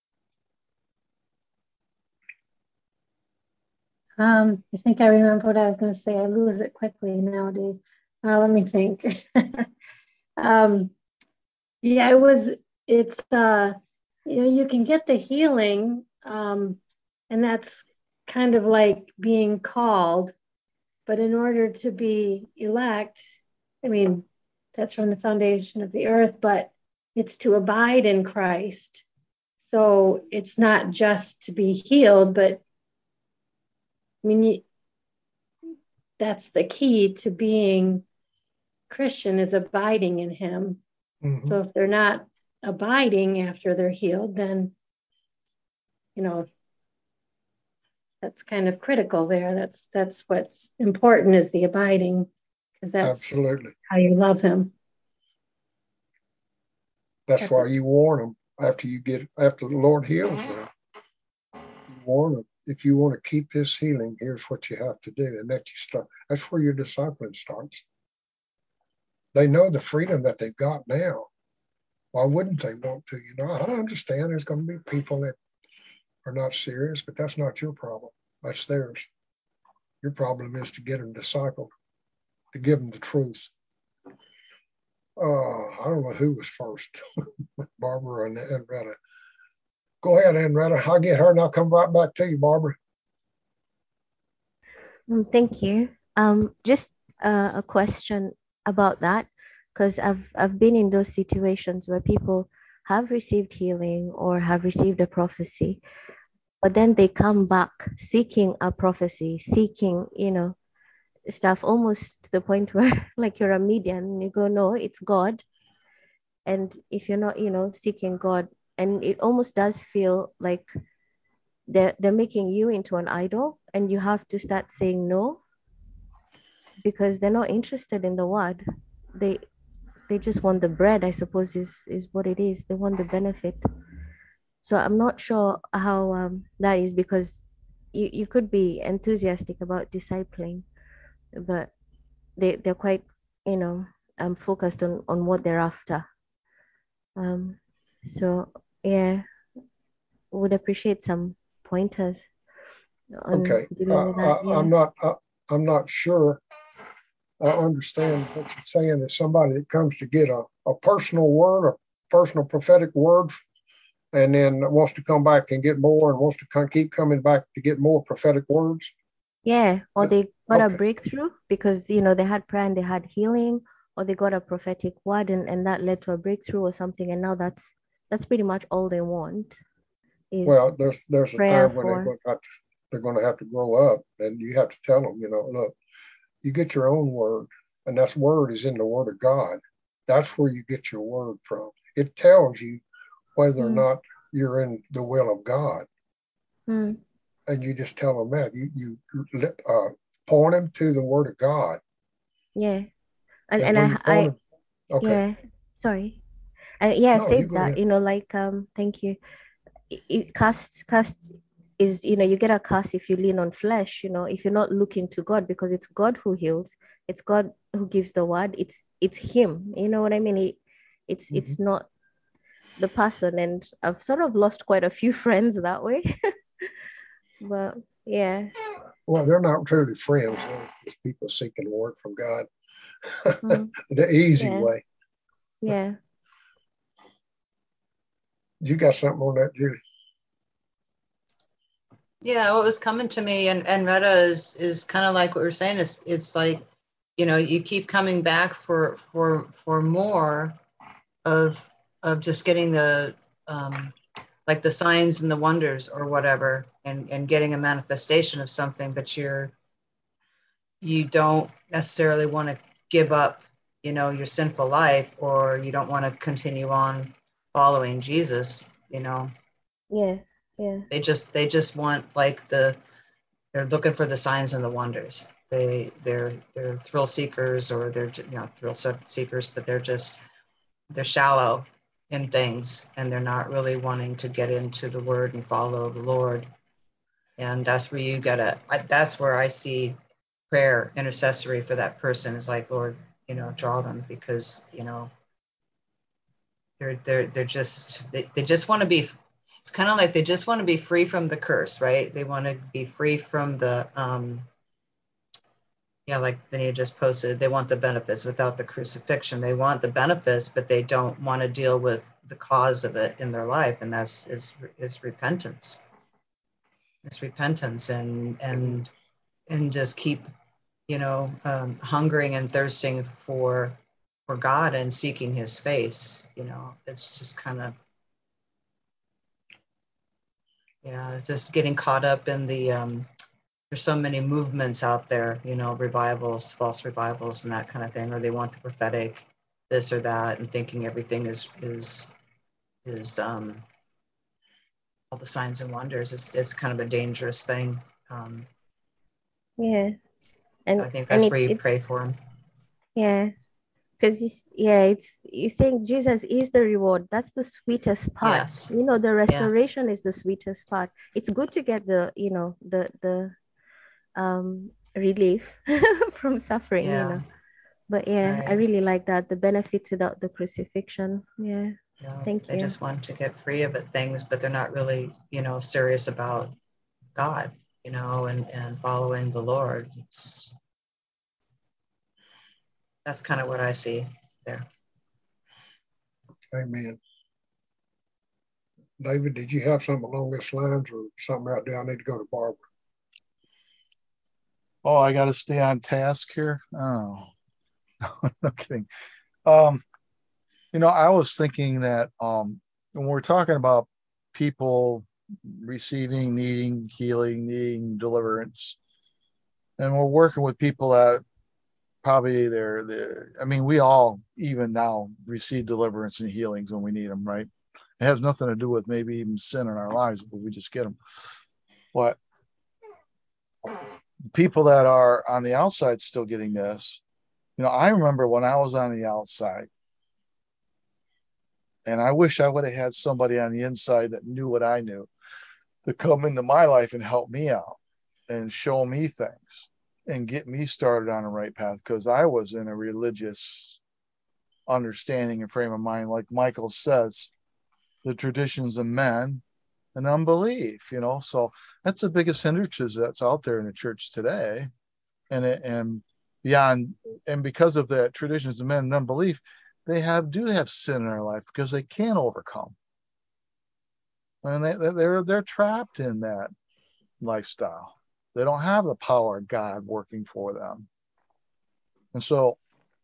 Um, I think I remember what I was going to say. I lose it quickly nowadays. Uh, let me think. um, yeah, it was, it's, uh, you know, you can get the healing, um, and that's kind of like being called. But in order to be elect, I mean, that's from the foundation of the earth, but it's to abide in Christ. So it's not just to be healed, but I mean, you, that's the key to being Christian, is abiding in him. Mm-hmm. So if they're not abiding after they're healed, then, you know, that's kind of critical there. That's that's what's important, is the abiding, because that's Absolutely. how you love him. That's, That's why it. you warn them after you get, after the Lord heals them. You warn them, if you want to keep this healing, here's what you have to do. And that you start, that's where your discipling starts. They know the freedom that they've got now. Why wouldn't they want to? You know, I understand there's going to be people that are not serious, but that's not your problem. That's theirs. Your problem is to get them discipled, to give them the truth. Uh, I don't know who was first, Barbara and Andretta. Go ahead, Andretta. I'll get her and I'll come right back to you, Barbara. Um, thank you. Um, just uh, a question about that, because I've I've been in those situations where people have received healing or have received a prophecy, but then they come back seeking a prophecy, seeking, you know, stuff almost to the point where like you're a medium and you go, no, it's God. And if you're not, you know, seeking God, and it almost does feel like they're, they're making you into an idol, and you have to start saying no because they're not interested in the word. They they just want the bread, I suppose, is is what it is. They want the benefit. So I'm not sure how um, that is, because you, you could be enthusiastic about discipling, but they, they're quite, you know, um, focused on, on what they're after. Um, so, yeah, would appreciate some pointers on Okay, dealing uh, with that. I, Yeah. I'm not. Uh, I'm not sure. I understand what you're saying. Is somebody that comes to get a, a personal word, a personal prophetic word, and then wants to come back and get more, and wants to come, keep coming back to get more prophetic words. Yeah, or they got Okay. a breakthrough because, you know, they had prayer and they had healing, or they got a prophetic word and, and that led to a breakthrough or something. And now that's that's pretty much all they want is Well, there's there's a prayer time when they're for. going to have to, they're going to have to grow up, and you have to tell them, you know, look, you get your own word, and that word is in the Word of God. That's where you get your word from. It tells you whether or Mm. not you're in the will of God. Mm. And you just tell them that. You you uh, point them to the Word of God. Yeah. And And and when I you point I them, okay. yeah, sorry. I, yeah, I've No, you said go that, ahead. you know, like um thank you. It, it cast cast is, you know, you get a cast if you lean on flesh, you know, if you're not looking to God, because it's God who heals, it's God who gives the word, it's it's him, you know what I mean? It, it's Mhm. it's not the person, and I've sort of lost quite a few friends that way. But yeah. Well, they're not truly friends. They're just people seeking the word from God. Mm. The easy Yeah. way. Yeah. You got something on that, Julie? Yeah, what was coming to me, and and Retta is is kind of like what we're saying. Is it's like, you know, you keep coming back for for for more of of just getting the um, like the signs and the wonders or whatever, and and getting a manifestation of something, but you're you don't necessarily want to give up, you know, your sinful life, or you don't want to continue on following Jesus, you know. Yeah. Yeah. They just they just want like the they're looking for the signs and the wonders. They they're they're thrill seekers, or they're, you know, thrill seekers, but they're just they're shallow in things, and they're not really wanting to get into the Word and follow the Lord. And that's where you gotta. I, that's where I see prayer intercessory for that person is like, Lord, you know, draw them, because you know they're they're they're just they, they just want to be. It's kind of like they just want to be free from the curse, right? They want to be free from the, um, yeah, like Vinny just posted, they want the benefits without the crucifixion. They want the benefits, but they don't want to deal with the cause of it in their life, and that's is is repentance. It's repentance, and and and just keep, you know, um, hungering and thirsting for for God and seeking His face. You know, it's just kind of. Yeah, it's just getting caught up in the, um, there's so many movements out there, you know, revivals, false revivals and that kind of thing, or they want the prophetic, this or that, and thinking everything is, is, is um, all the signs and wonders. It's, it's kind of a dangerous thing. Um, Yeah. And I think and that's where it's you it's pray for them. Yeah. Because yeah, it's you're saying Jesus is the reward. That's the sweetest part. Yes. You know, the Yeah. restoration is the sweetest part. It's good to get the, you know, the the um relief from suffering, you Yeah. know. But yeah, I Right. really like that. The benefits without the crucifixion. Yeah. You know, Thank they you. just want to get free of it things, but they're not really, you know, serious about God, you know, and, and following the Lord. It's that's kind of what I see there. Amen. David, did you have something along these lines or something out there? I need to go to Barbara. Oh, I got to stay on task here. Oh, no kidding. Um, you know, I was thinking that um, when we're talking about people receiving, needing healing, needing deliverance, and we're working with people that probably they're, they're I mean, we all even now receive deliverance and healings when we need them, right? It has nothing to do with maybe even sin in our lives, but we just get them. But people that are on the outside still getting this, you know, I remember when I was on the outside, and I wish I would have had somebody on the inside that knew what I knew to come into my life and help me out and show me things and get me started on the right path, because I was in a religious understanding and frame of mind, like Michael says, the traditions of men and unbelief, you know. So that's the biggest hindrance that's out there in the church today. And it, and beyond, and because of that traditions of men and unbelief, they have do have sin in their life because they can't overcome. And they, they're they're trapped in that lifestyle. They don't have the power of God working for them. And so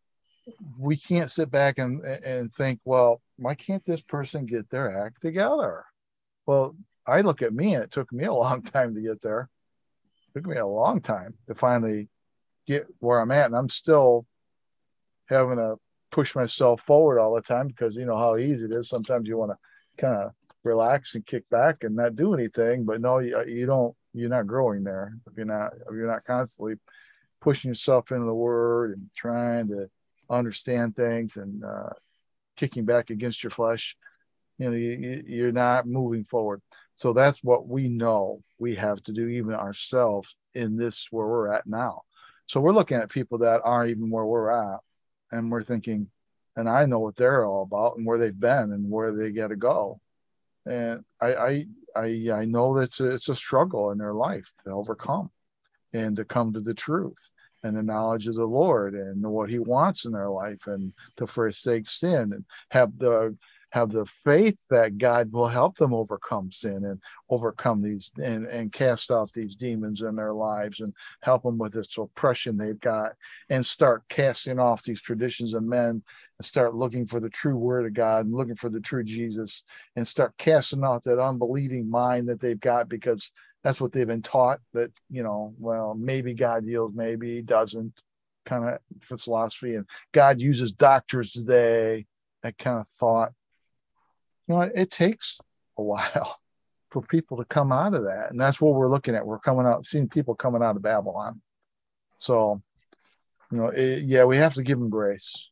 we can't sit back and, and think, well, why can't this person get their act together? Well, I look at me and it took me a long time to get there. It took me a long time to finally get where I'm at. And I'm still having to push myself forward all the time because you know how easy it is. Sometimes you want to kind of relax and kick back and not do anything, but no, you, you don't, you're not growing there. If you're not, if you're not constantly pushing yourself into the word and trying to understand things and uh, kicking back against your flesh, you know, you, you're not moving forward. So that's what we know we have to do, even ourselves, in this where we're at now. So we're looking at people that aren't even where we're at, and we're thinking, and I know what they're all about and where they've been and where they got to go. And I, I, I, I know that it's a, it's a struggle in their life to overcome and to come to the truth and the knowledge of the Lord and what he wants in their life, and to forsake sin and have the have the faith that God will help them overcome sin and overcome these and, and cast out these demons in their lives and help them with this oppression they've got, and start casting off these traditions of men and start looking for the true word of God and looking for the true Jesus, and start casting off that unbelieving mind that they've got, because that's what they've been taught, that, you know, well, maybe God heals, maybe he doesn't, kind of philosophy, and God uses doctors today, that kind of thought. You know, it takes a while for people to come out of that. And that's what we're looking at. We're coming out, seeing people coming out of Babylon. So, you know, it, yeah, we have to give them grace.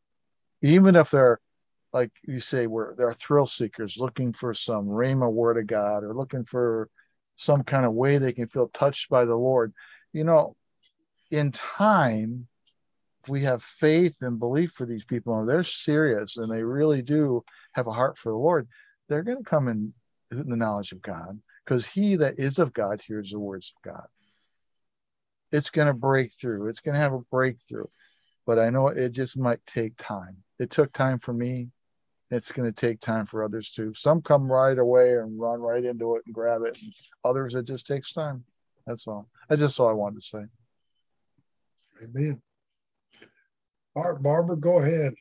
Even if they're, like you say, we're, they're thrill seekers looking for some rhema word of God, or looking for some kind of way they can feel touched by the Lord. You know, in time, if we have faith and belief for these people, and they're serious and they really do have a heart for the Lord, they're going to come in the knowledge of God, because he that is of God hears the words of God. It's going to break through. It's going to have a breakthrough. But I know it just might take time. It took time for me. It's going to take time for others too. Some come right away and run right into it and grab it. And others, it just takes time. That's all. That's just all I wanted to say. Amen. All right, Barbara, go ahead.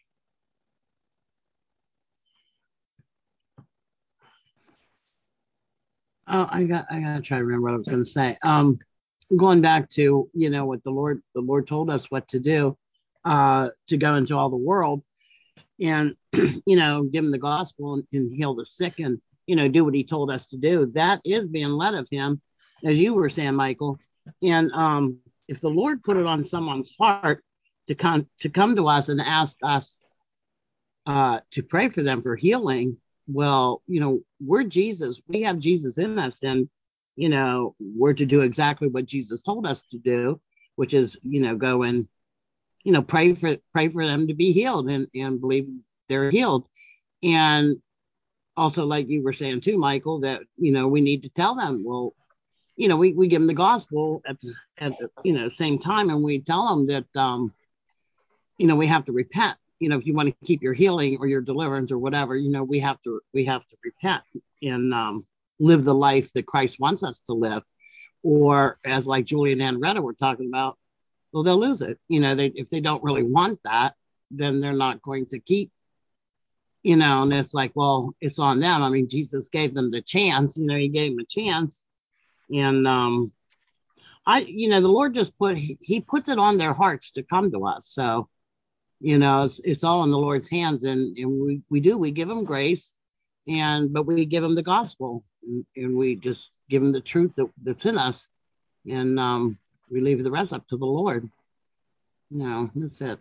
Oh, I got I gotta try to remember what I was gonna say. Um going back to, you know, what the Lord the Lord told us what to do, uh, to go into all the world and you know, give them the gospel and, and heal the sick and, you know, do what he told us to do. That is being led of him, as you were saying, Michael. And um, if the Lord put it on someone's heart to come to come to us and ask us uh, to pray for them for healing. Well, you know, we're Jesus. We have Jesus in us, and you know, we're to do exactly what Jesus told us to do, which is, you know, go and, you know, pray for pray for them to be healed and and believe they're healed. And also, like you were saying too, Michael, that, you know, we need to tell them, well, you know, we, we give them the gospel at the, at the, you know, same time. And we tell them that, um, you know, we have to repent. You know, if you want to keep your healing or your deliverance or whatever, you know, we have to, we have to repent and um, live the life that Christ wants us to live. Or as like Julie and Anretta were talking about, well, they'll lose it. You know, they, if they don't really want that, then they're not going to keep, you know, and it's like, well, it's on them. I mean, Jesus gave them the chance, you know, he gave them a chance. And um, I, you know, the Lord just put, he, he puts it on their hearts to come to us. So, you know, it's, it's all in the Lord's hands. And, and we, we do, we give them grace, and, but we give them the gospel, and, and we just give them the truth that, that's in us. And um, we leave the rest up to the Lord. You know, that's it.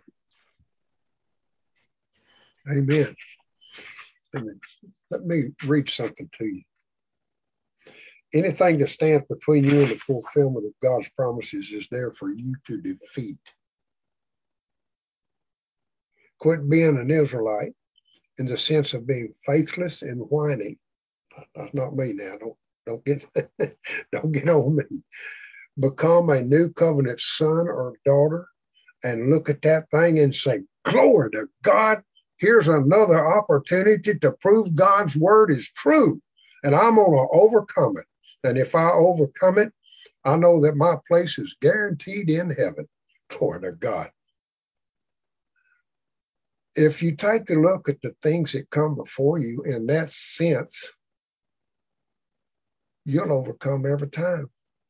Amen. Amen. Let me read something to you. Anything that stands between you and the fulfillment of God's promises is there for you to defeat. Quit being an Israelite in the sense of being faithless and whining. That's not me now. Don't, don't get don't get on me. Become a new covenant son or daughter and look at that thing and say, glory to God. Here's another opportunity to prove God's word is true, and I'm going to overcome it. And if I overcome it, I know that my place is guaranteed in heaven. Glory to God. If you take a look at the things that come before you in that sense, you'll overcome every time.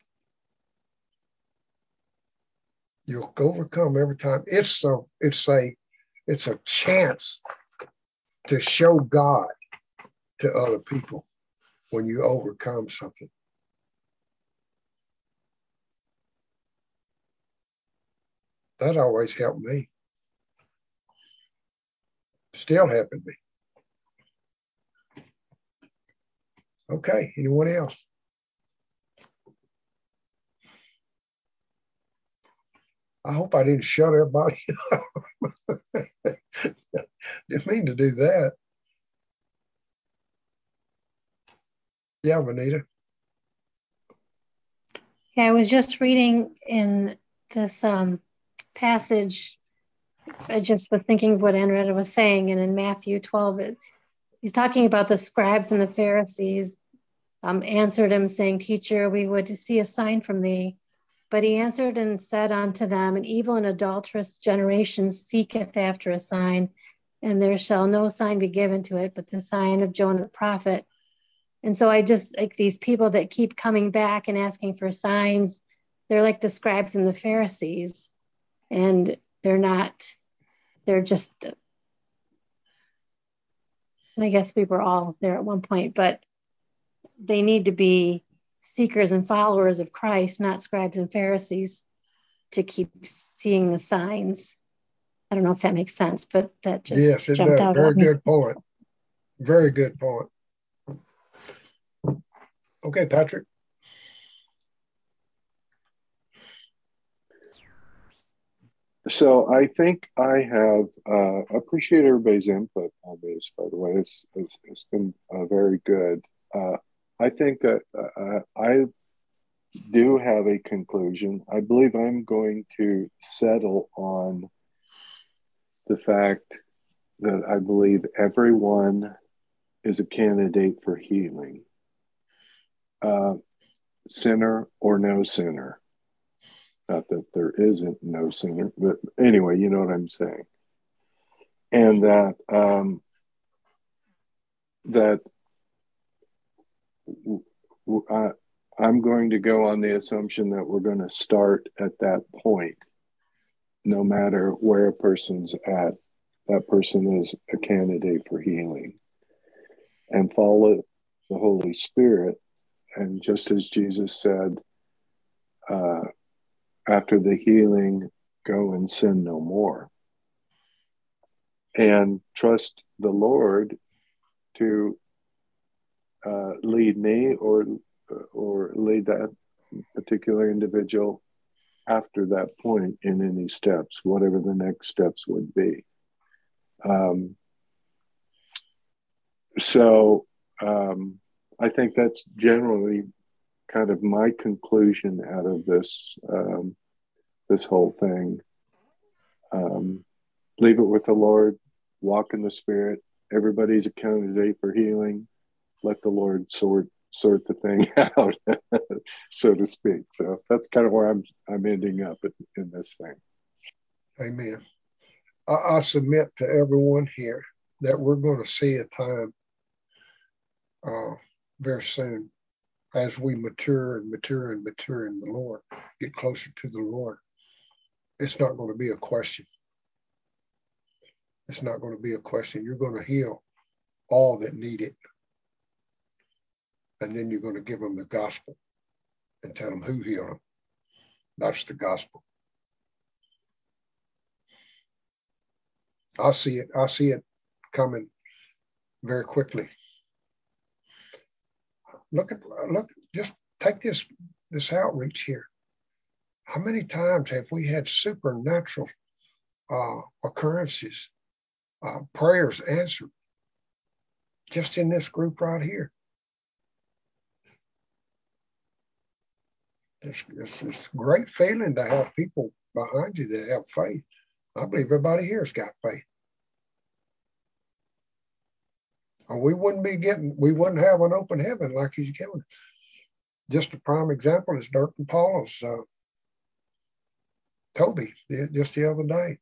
You'll overcome every time. It's a, it's a, it's a chance to show God to other people when you overcome something. That always helped me. Still helping me. Okay, anyone else? I hope I didn't shut everybody up. Didn't mean to do that. Yeah, Vanita. Yeah, I was just reading in this um, passage. I just was thinking of what Anretta was saying, and in Matthew twelve, it, he's talking about the scribes and the Pharisees um, answered him, saying, "Teacher, we would see a sign from thee." But he answered and said unto them, "An evil and adulterous generation seeketh after a sign, and there shall no sign be given to it, but the sign of Jonah the prophet." And so I just like these people that keep coming back and asking for signs. They're like the scribes and the Pharisees, and they're not, they're just, I guess we were all there at one point, but they need to be seekers and followers of Christ, not scribes and Pharisees, to keep seeing the signs. I don't know if that makes sense, but that just yes, it jumped does. out Very at me. good point. Very good point. Okay, Patrick. So I think I have uh, appreciate everybody's input on this. By the way, it's it's, it's been uh, very good. Uh, I think that uh, I do have a conclusion. I believe I'm going to settle on the fact that I believe everyone is a candidate for healing, uh, sinner or no sinner. Not that there isn't no sinner, but anyway, you know what I'm saying. And that um, that w- w- I, I'm going to go on the assumption that we're going to start at that point, no matter where a person's at. That person is a candidate for healing, and follow the Holy Spirit. And just as Jesus said, uh, after the healing, go and sin no more. And trust the Lord to uh, lead me or or lead that particular individual after that point in any steps, whatever the next steps would be. Um, so um, I think that's generally kind of my conclusion out of this um, this whole thing. Um, leave it with the Lord, walk in the Spirit. Everybody's a candidate for healing. Let the Lord sort sort the thing out, so to speak. So that's kind of where I'm I'm ending up in, in this thing. Amen. I, I submit to everyone here that we're going to see a time uh, very soon as we mature and mature and mature in the Lord, get closer to the Lord. It's not going to be a question. It's not going to be a question. You're going to heal all that need it. And then you're going to give them the gospel and tell them who healed them. That's the gospel. I see it. I see it coming very quickly. Look at, look, just take this, this outreach here. How many times have we had supernatural uh, occurrences, uh, prayers answered just in this group right here? It's, it's, it's a great feeling to have people behind you that have faith. I believe everybody here has got faith. Or we wouldn't be getting, we wouldn't have an open heaven like he's giving. Just a prime example is Dirk and Paula's uh, Toby just the other day.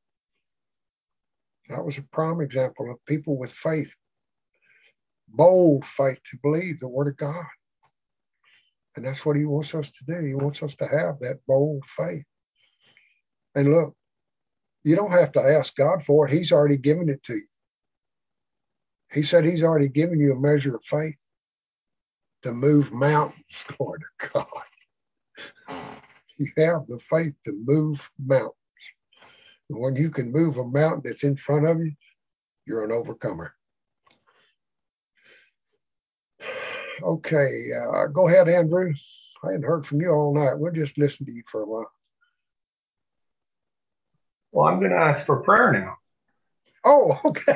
That was a prime example of people with faith, bold faith to believe the word of God. And that's what he wants us to do. He wants us to have that bold faith. And look, you don't have to ask God for it. He's already given it to you. He said he's already given you a measure of faith to move mountains. Glory to God. You have the faith to move mountains. And when you can move a mountain that's in front of you, you're an overcomer. Okay, uh, go ahead, Andrew. I hadn't heard from you all night. We'll just listen to you for a while. Well, I'm going to ask for prayer now. Oh, okay.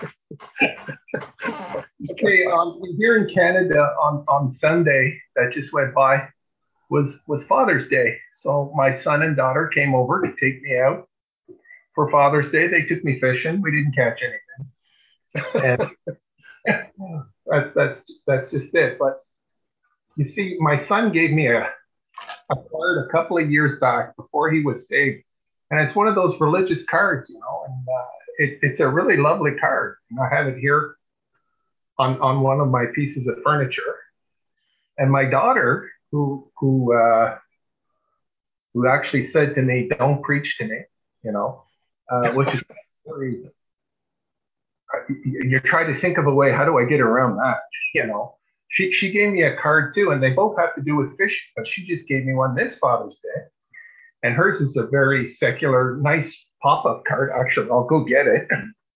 Okay, um, here in Canada on, on Sunday that just went by was, was Father's Day. So my son and daughter came over to take me out for Father's Day. They took me fishing. We didn't catch anything. And that's, that's, that's just it. But you see, my son gave me a, a card a couple of years back before he was saved. And it's one of those religious cards, you know, and uh, it, it's a really lovely card. And I have it here on, on one of my pieces of furniture. And my daughter, who who uh, who actually said to me, "Don't preach to me," you know, uh, which is very, you're trying to think of a way, how do I get around that, you know? She, she gave me a card too, and they both have to do with fishing, but she just gave me one this Father's Day. And hers is a very secular, nice pop-up card. Actually, I'll go get it.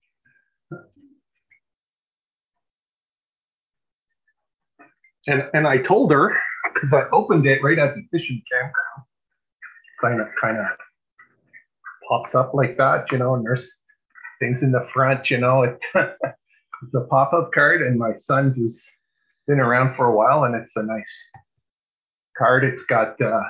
And, and I told her, because I opened it right at the fishing campground, kind of kind of pops up like that, you know, and there's things in the front, you know. It, it's a pop-up card, and my son's has been around for a while, and it's a nice card. It's got uh,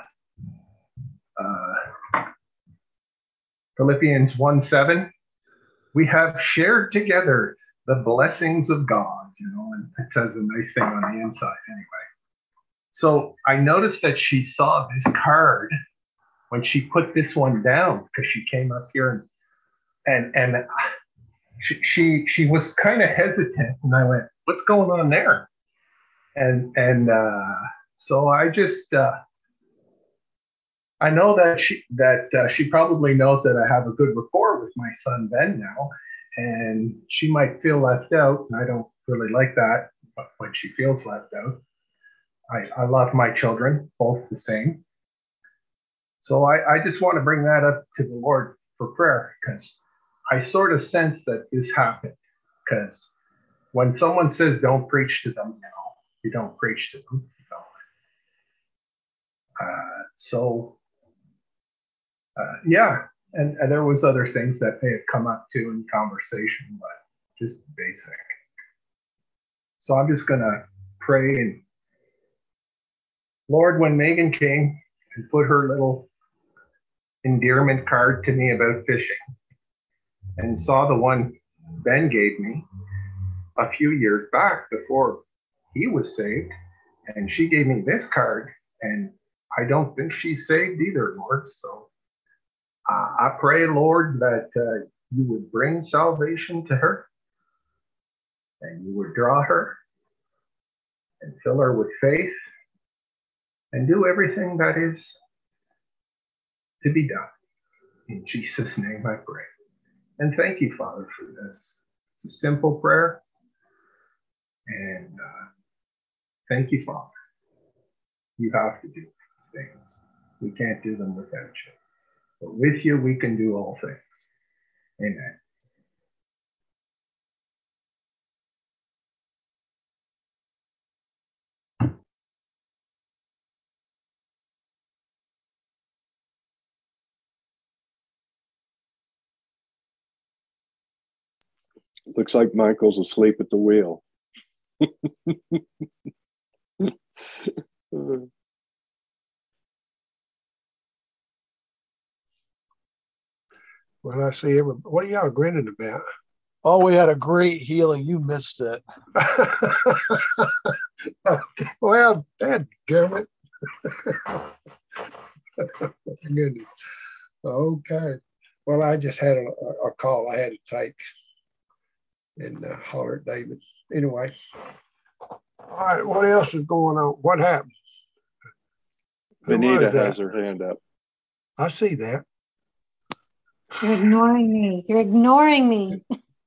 uh, Philippians one seven. We have shared together the blessings of God, you know, and it says a nice thing on the inside anyway. So I noticed that she saw this card when she put this one down, because she came up here and and, and she, she she was kind of hesitant, and I went, "What's going on there?" And and uh, so I just uh, I know that she that uh, she probably knows that I have a good rapport with my son Ben now, and she might feel left out, and I don't really like that when she feels left out. I, I love my children both the same. So I, I just want to bring that up to the Lord for prayer, because I sort of sense that this happened. Because when someone says don't preach to them, you know, you don't preach to them. You know. Uh, so, uh, yeah, and, and there was other things that may have come up too in conversation, but just basic. So I'm just going to pray. And Lord, when Megan came and put her little endearment card to me about fishing and saw the one Ben gave me a few years back before he was saved, and she gave me this card, and I don't think she's saved either, Lord. So uh, I pray, Lord, that uh, you would bring salvation to her, and you would draw her and fill her with faith and do everything that is to be done. In Jesus' name I pray. And thank you, Father, for this. It's a simple prayer. And uh, thank you, Father. You have to do these things. We can't do them without you. But with you, we can do all things. Amen. Looks like Michael's asleep at the wheel. Well, I see everybody. What are y'all grinning about? Oh, we had a great healing. You missed it. Well, that gummit. Goodness. Okay. Well, I just had a, a call I had to take and uh, holler at David. Anyway. All right. What else is going on? What happened? Benita has her hand up. I see that. You're ignoring me. You're ignoring me.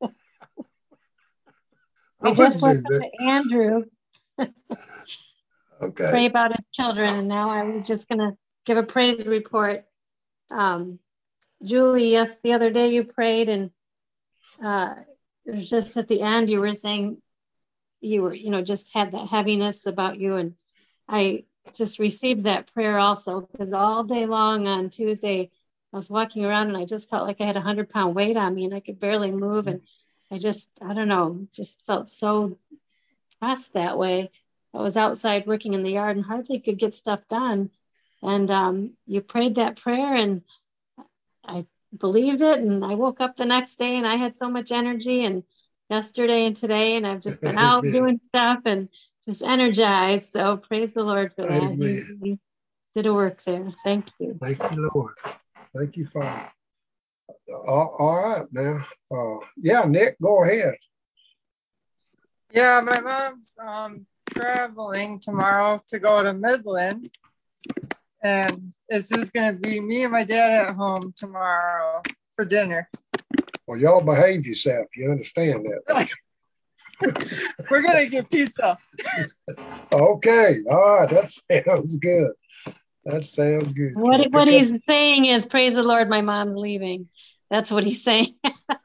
I, I just listened to Andrew okay. pray about his children, and now I'm just going to give a praise report. Um, Julie, yes, the other day you prayed, and uh, it was just at the end you were saying you were, you know, just had that heaviness about you, and I just received that prayer also, because all day long on Tuesday I was walking around and I just felt like I had a hundred pound weight on me and I could barely move. And I just, I don't know, just felt so depressed that way. I was outside working in the yard and hardly could get stuff done. And um, you prayed that prayer and I believed it. And I woke up the next day and I had so much energy, and yesterday and today, and I've just been out doing stuff and just energized. So praise the Lord for that. He, he did a work there. Thank you. Thank you, Lord. Thank you, Father. All, all right, now. Uh, yeah, Nick, go ahead. Yeah, my mom's um, traveling tomorrow to go to Midland. And it's just going to be me and my dad at home tomorrow for dinner. Well, y'all behave yourself. You understand that? We're going to get pizza. Okay. All right. That sounds good. That sounds good. What, what he's saying is, praise the Lord, my mom's leaving. That's what he's saying.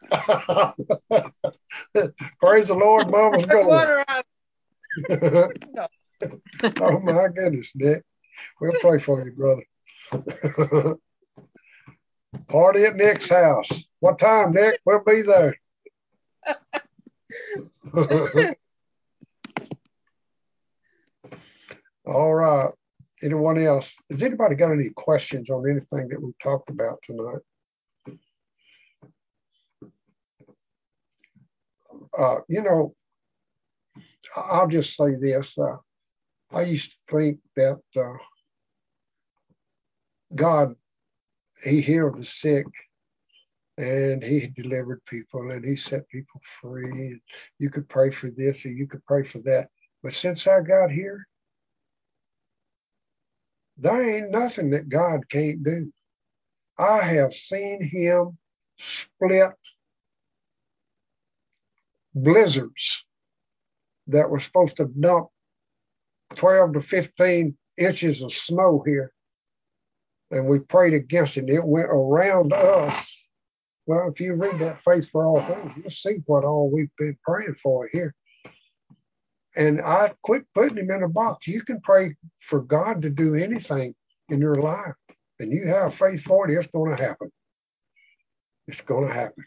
Praise the Lord, Mama's going. No. Oh, my goodness, Nick. We'll pray for you, brother. Party at Nick's house. What time, Nick? We'll be there. All right. Anyone else? Has anybody got any questions on anything that we've talked about tonight? Uh, you know, I'll just say this. Uh, I used to think that uh, God, he healed the sick and he delivered people and he set people free. You could pray for this or you could pray for that. But since I got here, there ain't nothing that God can't do. I have seen him split blizzards that were supposed to dump twelve to fifteen inches of snow here. and we prayed against it. And it went around us. Well, if you read that Faith for All Things, you'll see what all we've been praying for here. And I quit putting him in a box. You can pray for God to do anything in your life, and you have faith for it, it's going to happen. It's going to happen.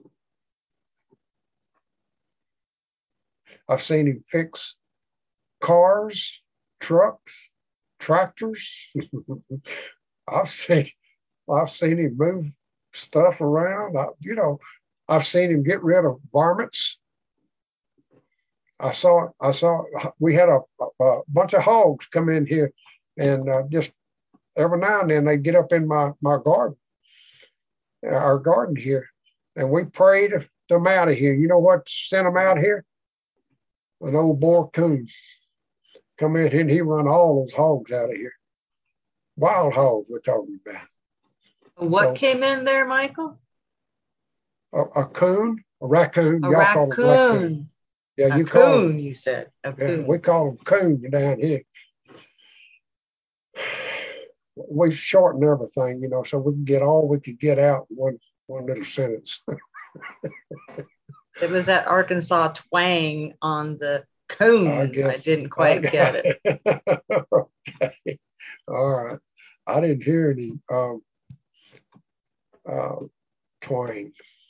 I've seen him fix cars, trucks, tractors. I've seen, I've seen him move stuff around. I, you know, I've seen him get rid of varmints. I saw, I saw, we had a, a, a bunch of hogs come in here, and uh, just every now and then they get up in my, my garden, our garden here, and we prayed them out of here. You know what sent them out here? An old boar coon come in here, and he run all those hogs out of here. Wild hogs we're talking about. What So, came in there, Michael? A, a coon, a raccoon. A Y'all call it raccoon. raccoon. Yeah, A you call coon, them. you said. A Yeah, coon. we call them coons down here. We shorten everything, you know, so we can get all we could get out in one one little sentence. It was that Arkansas twang on the coons. I, guess- didn't quite I- get it. Okay. All right. I didn't hear any um, uh, twang.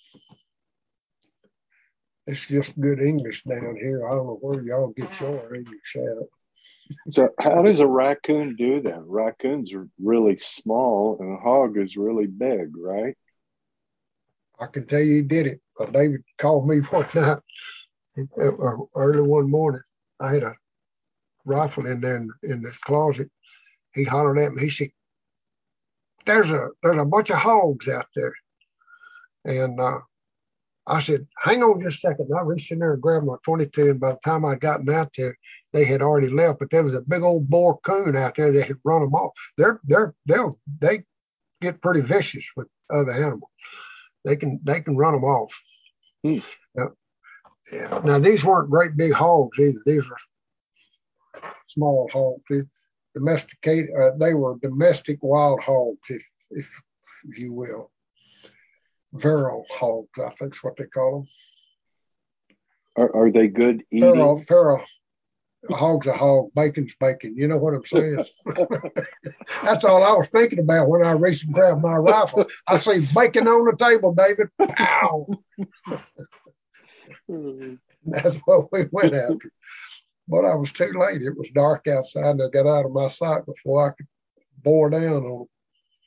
It's just good English down here. I don't know where y'all get your English at. So how does a raccoon do that? Raccoons are really small and a hog is really big, right? I can tell you he did it. Uh, David called me one night, uh, early one morning. I had a rifle in there in, in this closet. He hollered at me. He said, there's a there's a bunch of hogs out there. And uh, I said, hang on just a second. And I reached in there and grabbed my twenty-two. And by the time I'd gotten out there, they had already left. But there was a big old boar coon out there that had run them off. They're they're they'll they get pretty vicious with other animals. They can they can run them off. Hmm. Now, yeah. Now these weren't great big hogs either. These were small hogs. They domesticated. Uh, they were domestic wild hogs, if if, if you will. Virile hogs, I think is what they call them. Are, are they good eating? Feral, feral. A hog's a hog, bacon's bacon. You know what I'm saying? That's all I was thinking about when I reached and grabbed my rifle. I see bacon on the table, David. Pow! That's what we went after. But I was too late. It was dark outside, and I got out of my sight before I could bore down on them.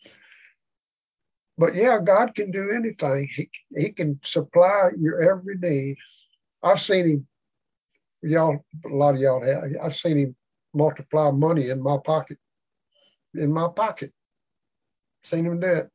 But yeah, God can do anything. He, he can supply your every need. I've seen him, y'all, a lot of y'all have, I've seen him multiply money in my pocket. In my pocket. Seen him do it.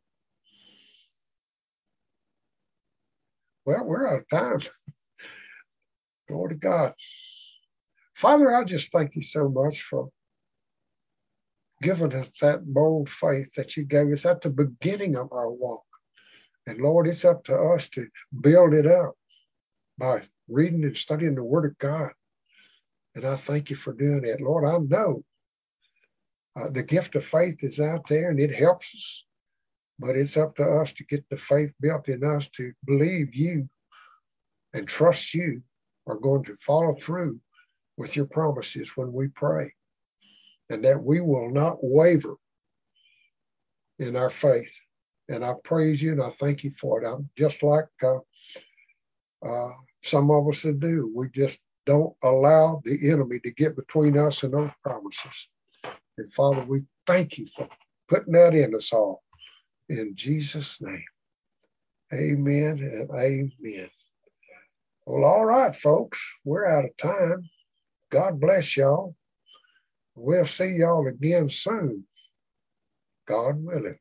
Well, we're out of time. Glory to God. Father, I just thank you so much for giving us that bold faith that you gave us at the beginning of our walk. And Lord, it's up to us to build it up by reading and studying the Word of God. And I thank you for doing it. Lord, I know uh, the gift of faith is out there and it helps us, but it's up to us to get the faith built in us to believe you and trust you are going to follow through with your promises when we pray, and that we will not waver in our faith. And I praise you and I thank you for it. I'm just like uh, uh, some of us that do. We just don't allow the enemy to get between us and those promises. And Father, we thank you for putting that in us all. In Jesus' name, amen and amen. Well, all right, folks, we're out of time. God bless y'all. We'll see y'all again soon, God willing.